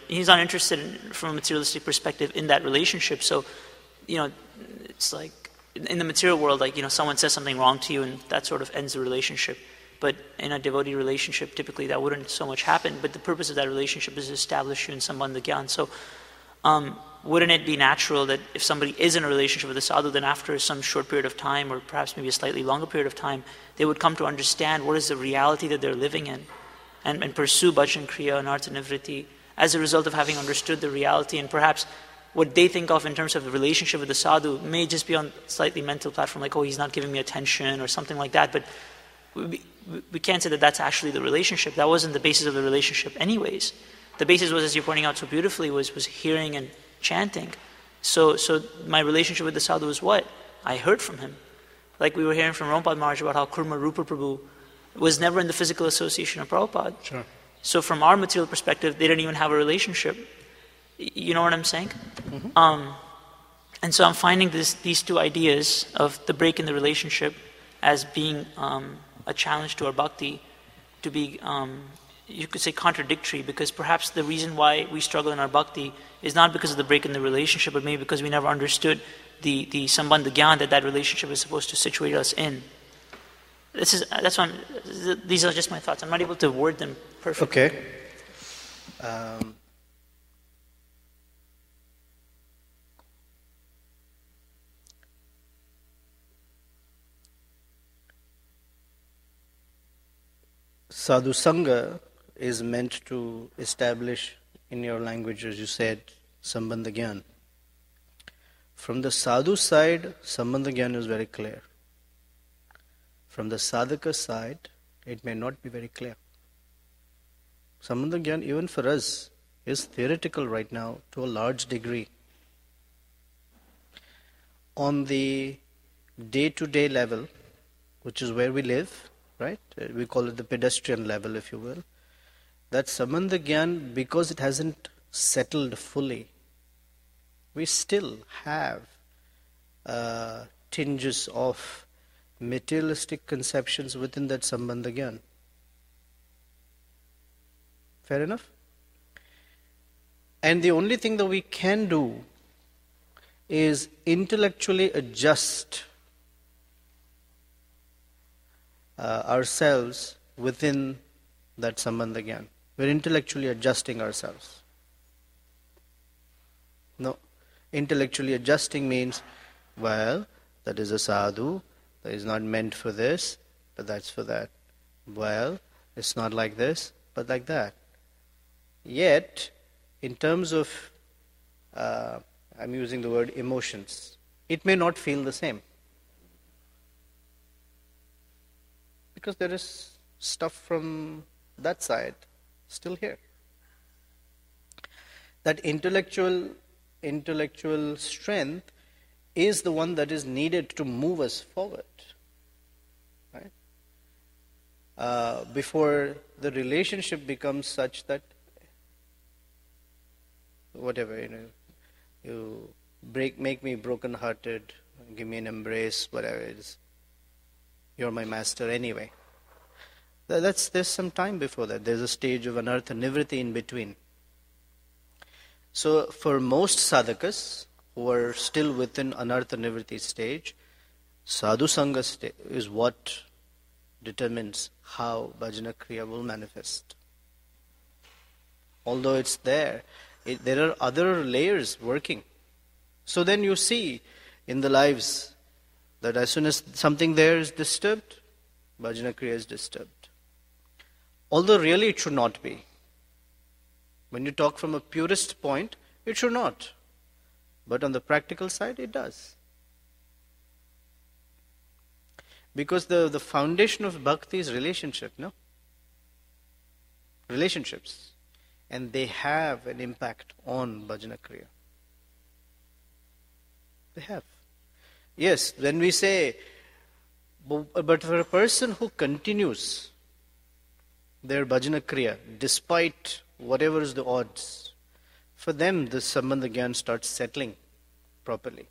from a materialistic perspective in that relationship. So, it's like in the material world, like, someone says something wrong to you and that sort of ends the relationship. But in a devotee relationship, typically that wouldn't so much happen. But the purpose of that relationship is to establish you in Sambandha Gyan. So wouldn't it be natural that if somebody is in a relationship with a sadhu, then after some short period of time, or perhaps maybe a slightly longer period of time, they would come to understand what is the reality that they're living in, and pursue bhajan kriya and artha nivritti as a result of having understood the reality. And perhaps what they think of in terms of the relationship with the sadhu may just be on slightly mental platform, like, oh, he's not giving me attention or something like that. But we can't say that that's actually the relationship. That wasn't the basis of the relationship anyways. The basis was, as you're pointing out so beautifully, was hearing and chanting. So my relationship with the sadhu was what? I heard from him. Like we were hearing from Rampad Maharaj about how Kurma Rupa Prabhu was never in the physical association of Prabhupada. Sure. So from our material perspective, they didn't even have a relationship. You know what I'm saying? Mm-hmm. And so I'm finding these two ideas of the break in the relationship as being a challenge to our bhakti, to be, you could say, contradictory, because perhaps the reason why we struggle in our bhakti is not because of the break in the relationship, but maybe because we never understood the sambandha gyan that relationship is supposed to situate us in. That's why these are just my thoughts. I'm not able to word them perfectly. Okay. Sadhu Sangha is meant to establish, in your language, as you said, Sambandha Gyan. From the sadhu side, Sambandha Gyan is very clear. From the sadhaka side, it may not be very clear. Sambandha Gyan, even for us, is theoretical right now to a large degree. On the day-to-day level, which is where we live, right? We call it the pedestrian level, if you will. That Sambandha Gyan, because it hasn't settled fully, we still have tinges of materialistic conceptions within that Sambandha Gyan. Fair enough? And the only thing that we can do is intellectually adjust ourselves within that Sambandha Gyan. We're intellectually adjusting ourselves. No. Intellectually adjusting means, well, that is a sadhu, that is not meant for this, but that's for that. Well, it's not like this, but like that. Yet, in terms of, I'm using the word emotions, it may not feel the same. Because there is stuff from that side still here. That intellectual strength is the one that is needed to move us forward. Right? Before the relationship becomes such that whatever, you make me broken-hearted, give me an embrace, whatever it is. You're my master anyway. There's some time before that. There's a stage of anartha nivritti in between. So for most sadhakas who are still within anartha nivritti stage, sadhu sangha is what determines how bhajana kriya will manifest. Although it's there, there are other layers working. So then you see in the lives that as soon as something there is disturbed, bhajana kriya is disturbed. Although really it should not be. When you talk from a purist point, it should not. But on the practical side, it does. Because the foundation of bhakti is relationship, no? Relationships. And they have an impact on bhajana kriya. They have. Yes, when we say, but for a person who continues their bhajana kriya, despite whatever is the odds, for them the sambandha gyan starts settling properly.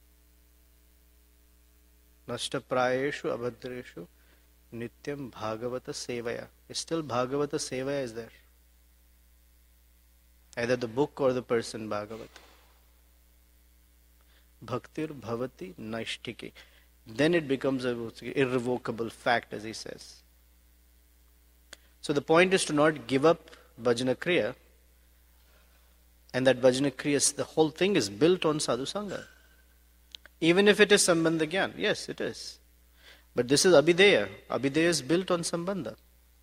Nashta prayeshu abhadreshu nityam bhagavata sevaya. Still bhagavata sevaya is there. Either the book or the person bhagavata. bhaktir bhavati naishtiki. Then it becomes an irrevocable fact, as he says. So the point is to not give up bhajana kriya, and that bhajana kriya, the whole thing is built on sadhu sangha. Even if it is sambandha gyan, yes, it is. But this is abhideya. Abhideya is built on sambandha.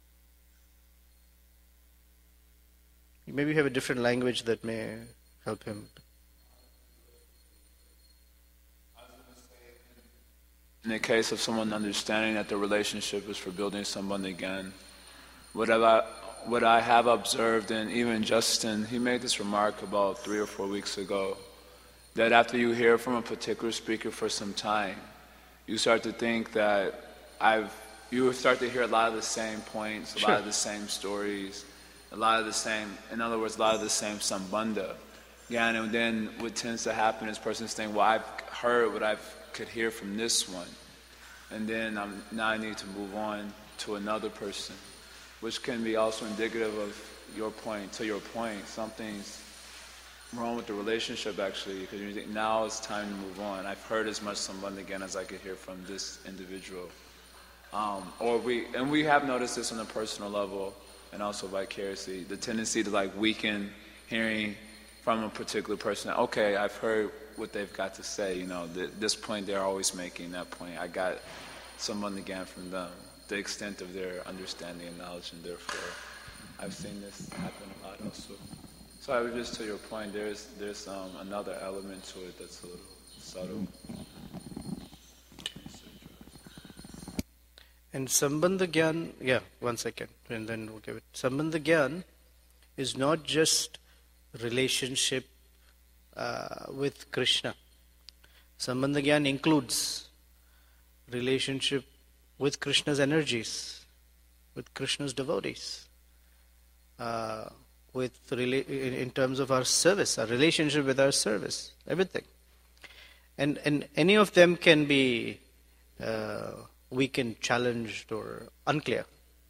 Maybe you have a different language that may help him. In the case of someone understanding that the relationship is for building sambandha again, what I have observed, and even Justin, he made this remark about 3 or 4 weeks ago, that after you hear from a particular speaker for some time, you start to think that you start to hear a lot of the same points, a lot of the same stories, a lot of the same sambandha. Yeah, and then what tends to happen is persons think, well, I've heard what I could hear from this one, and then now I need to move on to another person, which can be also indicative of your point. Something's wrong with the relationship, actually, because you think now it's time to move on. I've heard as much sambandha again as I could hear from this individual. We have noticed this on a personal level and also vicariously, the tendency to weaken hearing from a particular person. Okay, I've heard what they've got to say, this point they're always making, that point, I got sambandha again from them, the extent of their understanding and knowledge, and therefore I've seen this happen a lot also. So I would just, to your point, there's another element to it that's a little subtle. And sambandha gyan, one second, and then we'll give it. Sambandha gyan is not just relationship with Krishna. Sambandha gyan includes relationship with Krishna's energies, with Krishna's devotees, in terms of our service, our relationship with our service, everything. And any of them can be weakened, challenged, or unclear.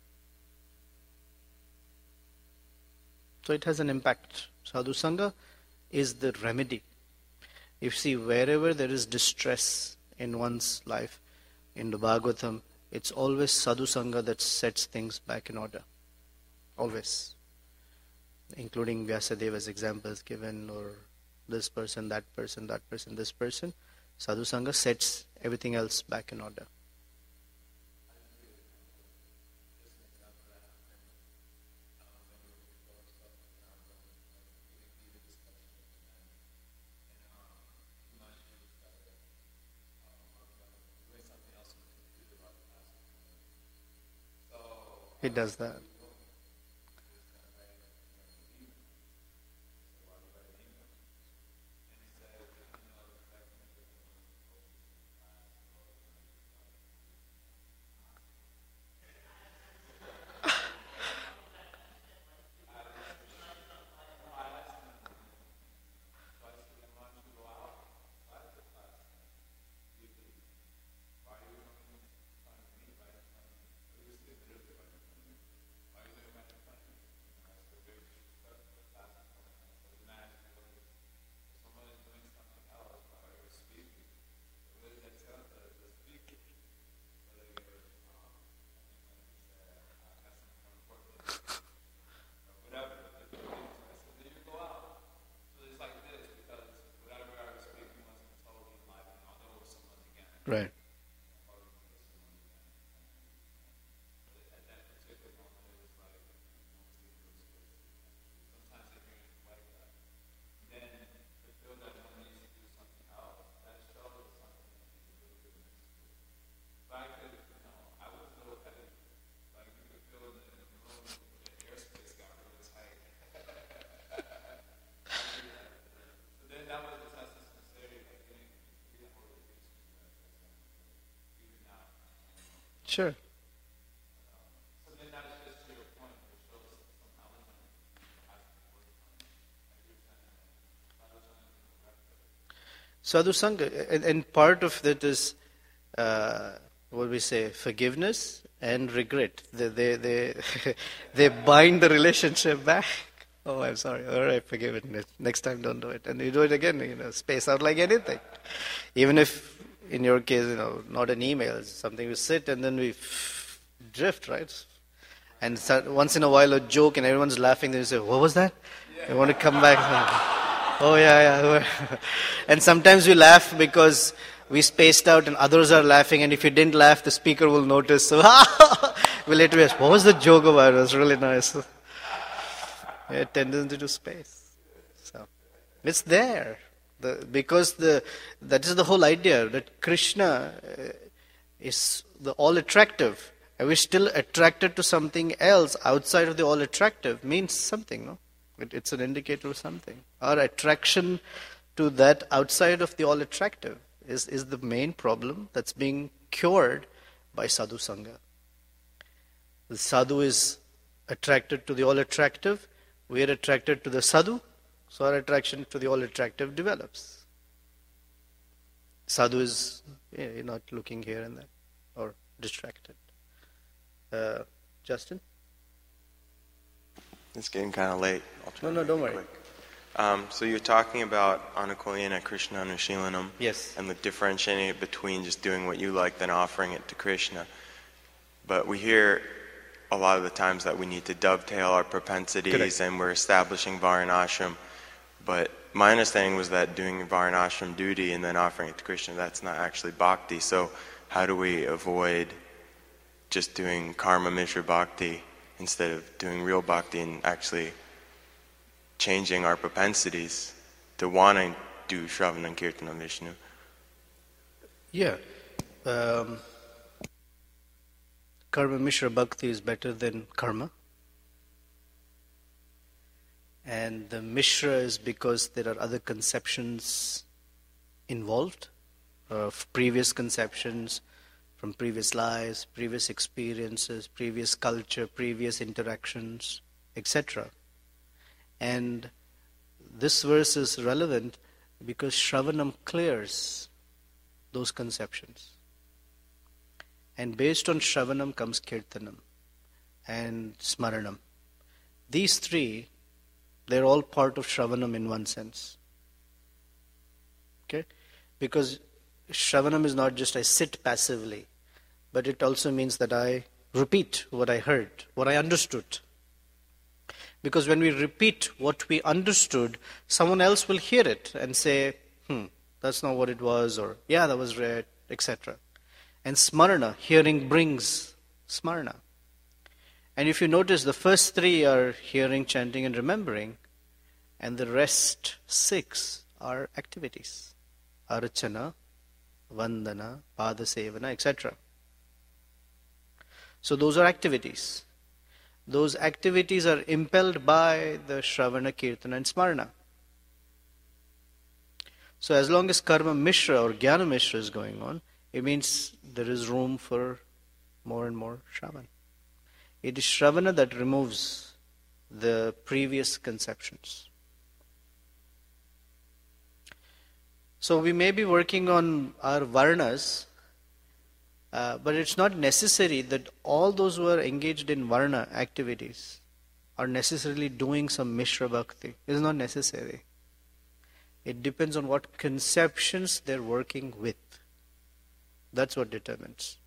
So it has an impact. Sadhu Sangha is the remedy. You see, wherever there is distress in one's life, in the Bhagavatam, it's always Sadhu Sangha that sets things back in order. Always. Including Vyasadeva's examples given, or this person, that person, this person. Sadhu Sangha sets everything else back in order. It does that. Right. Sure. Sadhu Sangha, and part of that is, what we say, forgiveness and regret. They bind the relationship back. Oh, I'm sorry. All right, forgive it. Next time, don't do it. And you do it again, space out like anything. Even if, in your case, not an email, it's something we sit and then we drift, right? And once in a while a joke and everyone's laughing, then you say, what was that? You want to come back? Oh, yeah. And sometimes we laugh because we spaced out and others are laughing, and if you didn't laugh, the speaker will notice. So we'll later ask, what was the joke about? It was really nice. A tendency to space. So it's there. Because that is the whole idea, that Krishna is the all-attractive. And we're still attracted to something else outside of the all-attractive means something, no? It's an indicator of something. Our attraction to that outside of the all-attractive is the main problem that's being cured by sadhu sangha. The sadhu is attracted to the all-attractive. We are attracted to the sadhu, so our attraction to the all-attractive develops. Sadhu is you're not looking here and there, or distracted. Justin? It's getting kind of late. No, don't worry. So you're talking about Anukulyana Krishna Anushilanam. Yes. And differentiating it between just doing what you like, then offering it to Krishna. But we hear a lot of the times that we need to dovetail our propensities. Correct. And we're establishing Varanashram. But my understanding was that doing Varanashram duty and then offering it to Krishna, that's not actually bhakti. So how do we avoid just doing karma mishra bhakti instead of doing real bhakti and actually changing our propensities to wanting to do Shravana and Kirtana Vishnu? Yeah. Karma mishra bhakti is better than karma. And the mishra is because there are other conceptions involved, of previous conceptions from previous lives, previous experiences, previous culture, previous interactions, etc. And this verse is relevant because Shravanam clears those conceptions. And based on Shravanam comes Kirtanam and Smaranam. These three, they're all part of Shravanam in one sense. Okay? Because Shravanam is not just I sit passively, but it also means that I repeat what I heard, what I understood. Because when we repeat what we understood, someone else will hear it and say, that's not what it was, or yeah, that was right, etc. And smarana, hearing brings smarana. And if you notice, the first three are hearing, chanting, and remembering, and the rest 6 are activities. Archana, Vandana, Padasevana, etc. So those are activities. Those activities are impelled by the Shravana, Kirtana and Smarana. So as long as Karma Mishra or Jnana Mishra is going on, it means there is room for more and more Shravana. It is Shravana that removes the previous conceptions. So we may be working on our Varnas, but it's not necessary that all those who are engaged in Varna activities are necessarily doing some Mishra Bhakti. It's not necessary. It depends on what conceptions they're working with. That's what determines.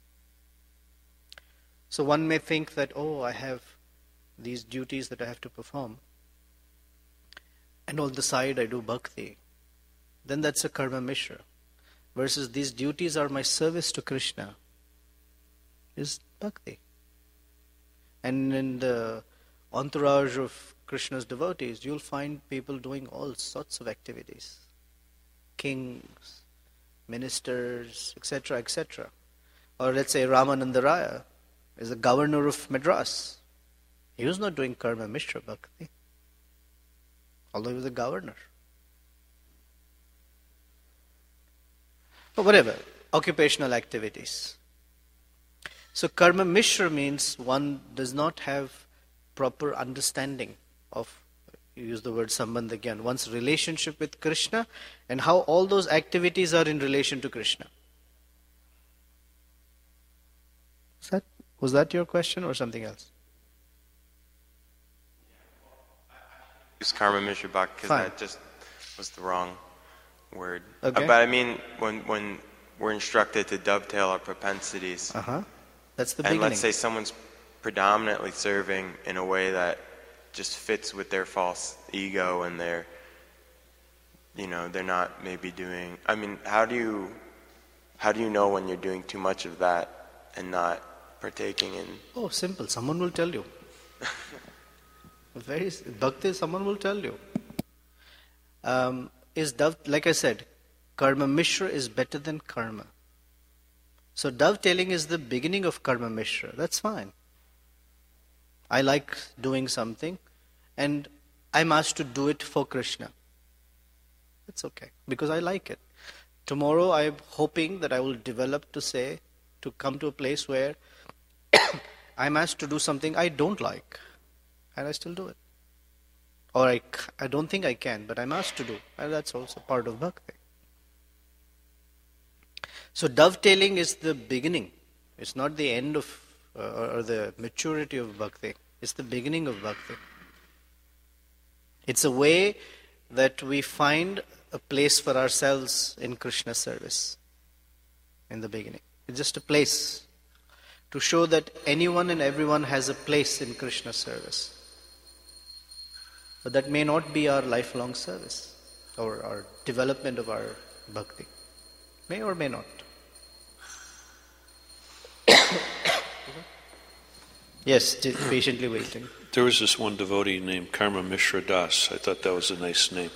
So one may think that, I have these duties that I have to perform, and on the side I do Bhakti. Then that's a Karma Mishra. Versus these duties are my service to Krishna, is Bhakti. And in the entourage of Krishna's devotees, you'll find people doing all sorts of activities. Kings, ministers, etc., etc. Or let's say Ramananda Raya is the governor of Madras. He was not doing Karma Mishra Bhakti, although he was a governor. But whatever, occupational activities. So Karma Mishra means one does not have proper understanding of, you use the word Sambandha Gyan, one's relationship with Krishna and how all those activities are in relation to Krishna. Was that your question or something else? use Karma Mishra Bhakti because Fine. that just was the wrong word. Okay. But I mean, when we're instructed to dovetail our propensities, That's the and beginning. let's say someone's predominantly serving in a way that just fits with their false ego and their, they're not maybe doing. I mean, how do you know when you're doing too much of that and not partaking in? Oh, simple. Someone will tell you. Bhakti, someone will tell you. Like I said, Karma Mishra is better than karma. So dovetailing is the beginning of Karma Mishra. That's fine. I like doing something and I'm asked to do it for Krishna. That's okay because I like it. Tomorrow I'm hoping that I will develop to come to a place where I'm asked to do something I don't like and I still do it. Or I don't think I can, but I'm asked to do. And that's also part of bhakti. So dovetailing is the beginning. It's not the end of or the maturity of bhakti. It's the beginning of bhakti. It's a way that we find a place for ourselves in Krishna service in the beginning. It's just a place to show that anyone and everyone has a place in Krishna service. But that may not be our lifelong service or our development of our bhakti. May or may not. Yes, patiently waiting. There was this one devotee named Karma Mishra Das. I thought that was a nice name.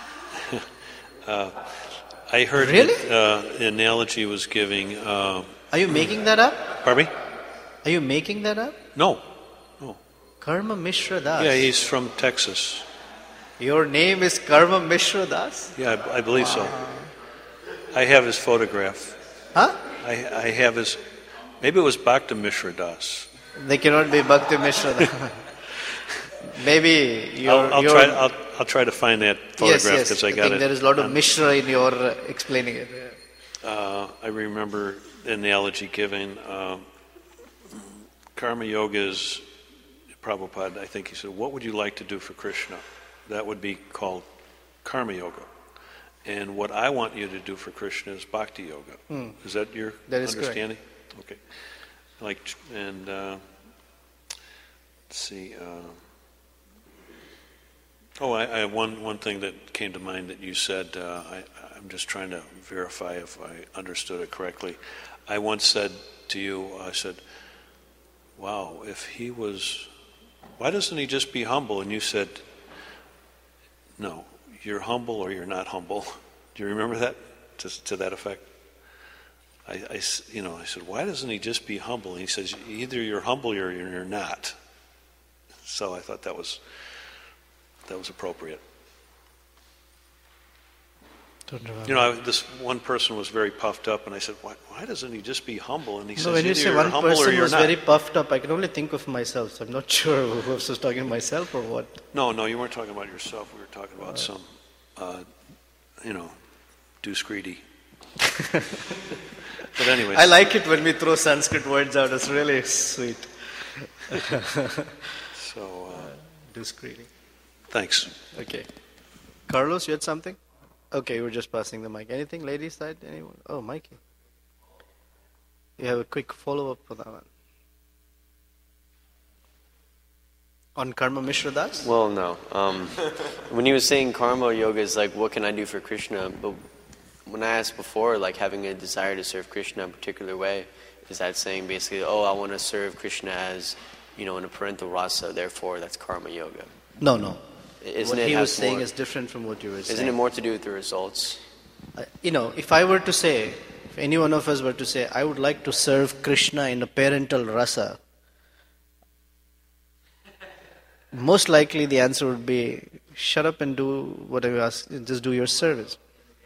I heard Really? The analogy was giving... Are you making that up? Pardon me? Are you making that up? No. Karma Mishra Das. Yeah, he's from Texas. Your name is Karma Mishra Das? Yeah, I believe so. I have his photograph. Huh? I have his... Maybe it was Bhakta Mishra Das. They cannot be Bhakti Mishra Das. Maybe I'll try to find that photograph because I got it. There is a lot of Mishra in your explaining it. I remember the analogy given. Karma Yoga is, Prabhupada, I think he said, what would you like to do for Krishna? That would be called Karma Yoga. And what I want you to do for Krishna is Bhakti Yoga. Is that your understanding? Correct. Okay. Let's see. I one thing that came to mind that you said, I'm just trying to verify if I understood it correctly. I once said to you, I said, wow, why doesn't he just be humble? And you said, no, you're humble or you're not humble. Do you remember that, to that effect? I said, why doesn't he just be humble? And he says, either you're humble or you're not. So I thought that was appropriate. Don't remember. This one person was very puffed up, and I said, why doesn't he just be humble? And he says, when you either say you're one humble or person you're was not. very puffed up, I can only think of myself. So I'm not sure who was talking to myself or what. No, you weren't talking about yourself. We were talking about some, Duskriti. But anyways. I like it when we throw Sanskrit words out. It's really sweet. So, Duskriti. Thanks. Okay. Carlos, you had something? Okay, we're just passing the mic. Anything, ladies' side? Anyone? Oh, Mikey. You have a quick follow-up for that one. On Karma Mishra Das? Well, no. When he was saying karma yoga is like, what can I do for Krishna? But when I asked before, like having a desire to serve Krishna in a particular way, is that saying basically, I want to serve Krishna as, in a parental rasa, therefore that's karma yoga? No. Isn't what it he was saying more, is different from what you were saying. Isn't it more to do with the results? If I were to say, if any one of us were to say, I would like to serve Krishna in a parental rasa, most likely the answer would be, shut up and do whatever you ask, just do your service.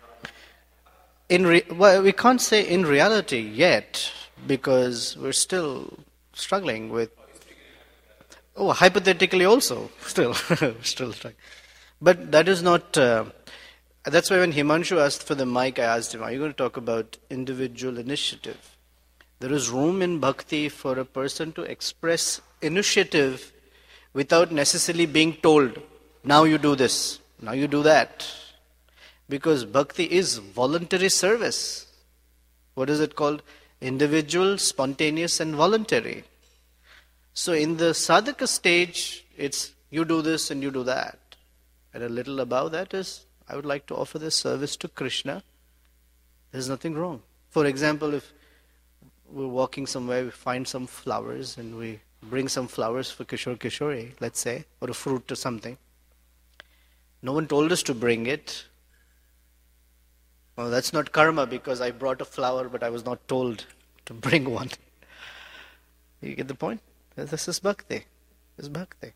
We can't say in reality yet, because we're still struggling with, hypothetically also, still struggling. But that is not, that's why when Himanshu asked for the mic, I asked him, are you going to talk about individual initiative? There is room in bhakti for a person to express initiative without necessarily being told. now you do this, now you do that. Because bhakti is voluntary service. What is it called? Individual, spontaneous and voluntary. So in the sadhaka stage, it's you do this and you do that. And a little above that is, I would like to offer this service to Krishna. There's nothing wrong. For example, if we're walking somewhere, we find some flowers and we bring some flowers for Kishore Kishori, let's say, or a fruit or something. No one told us to bring it. Well, that's not karma because I brought a flower but I was not told to bring one. You get the point? This is bhakti. This is bhakti.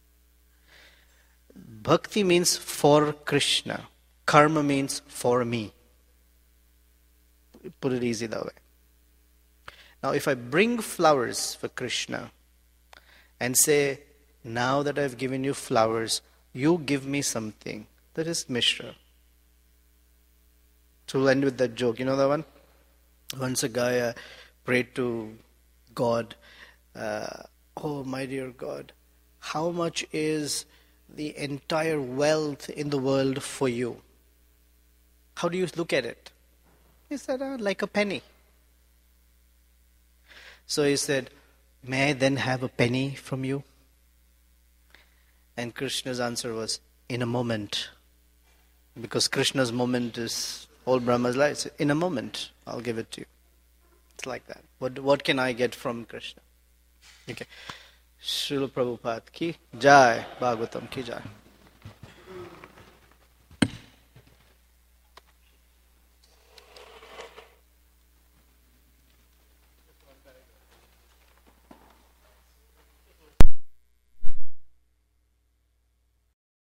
Bhakti means for Krishna. Karma means for me. Put it easy that way. Now if I bring flowers for Krishna and say, now that I've given you flowers, you give me something. That is Mishra. To end with that joke, you know that one? Once a guy prayed to God, oh my dear God, how much is the entire wealth in the world for you? How do you look at it? He said, like a penny. So he said, may I then have a penny from you? And Krishna's answer was, in a moment. Because Krishna's moment is all Brahma's life. In a moment, I'll give it to you. It's like that. What can I get from Krishna? Okay. Srila Prabhupada ki jai, Bhagavatam ki jai.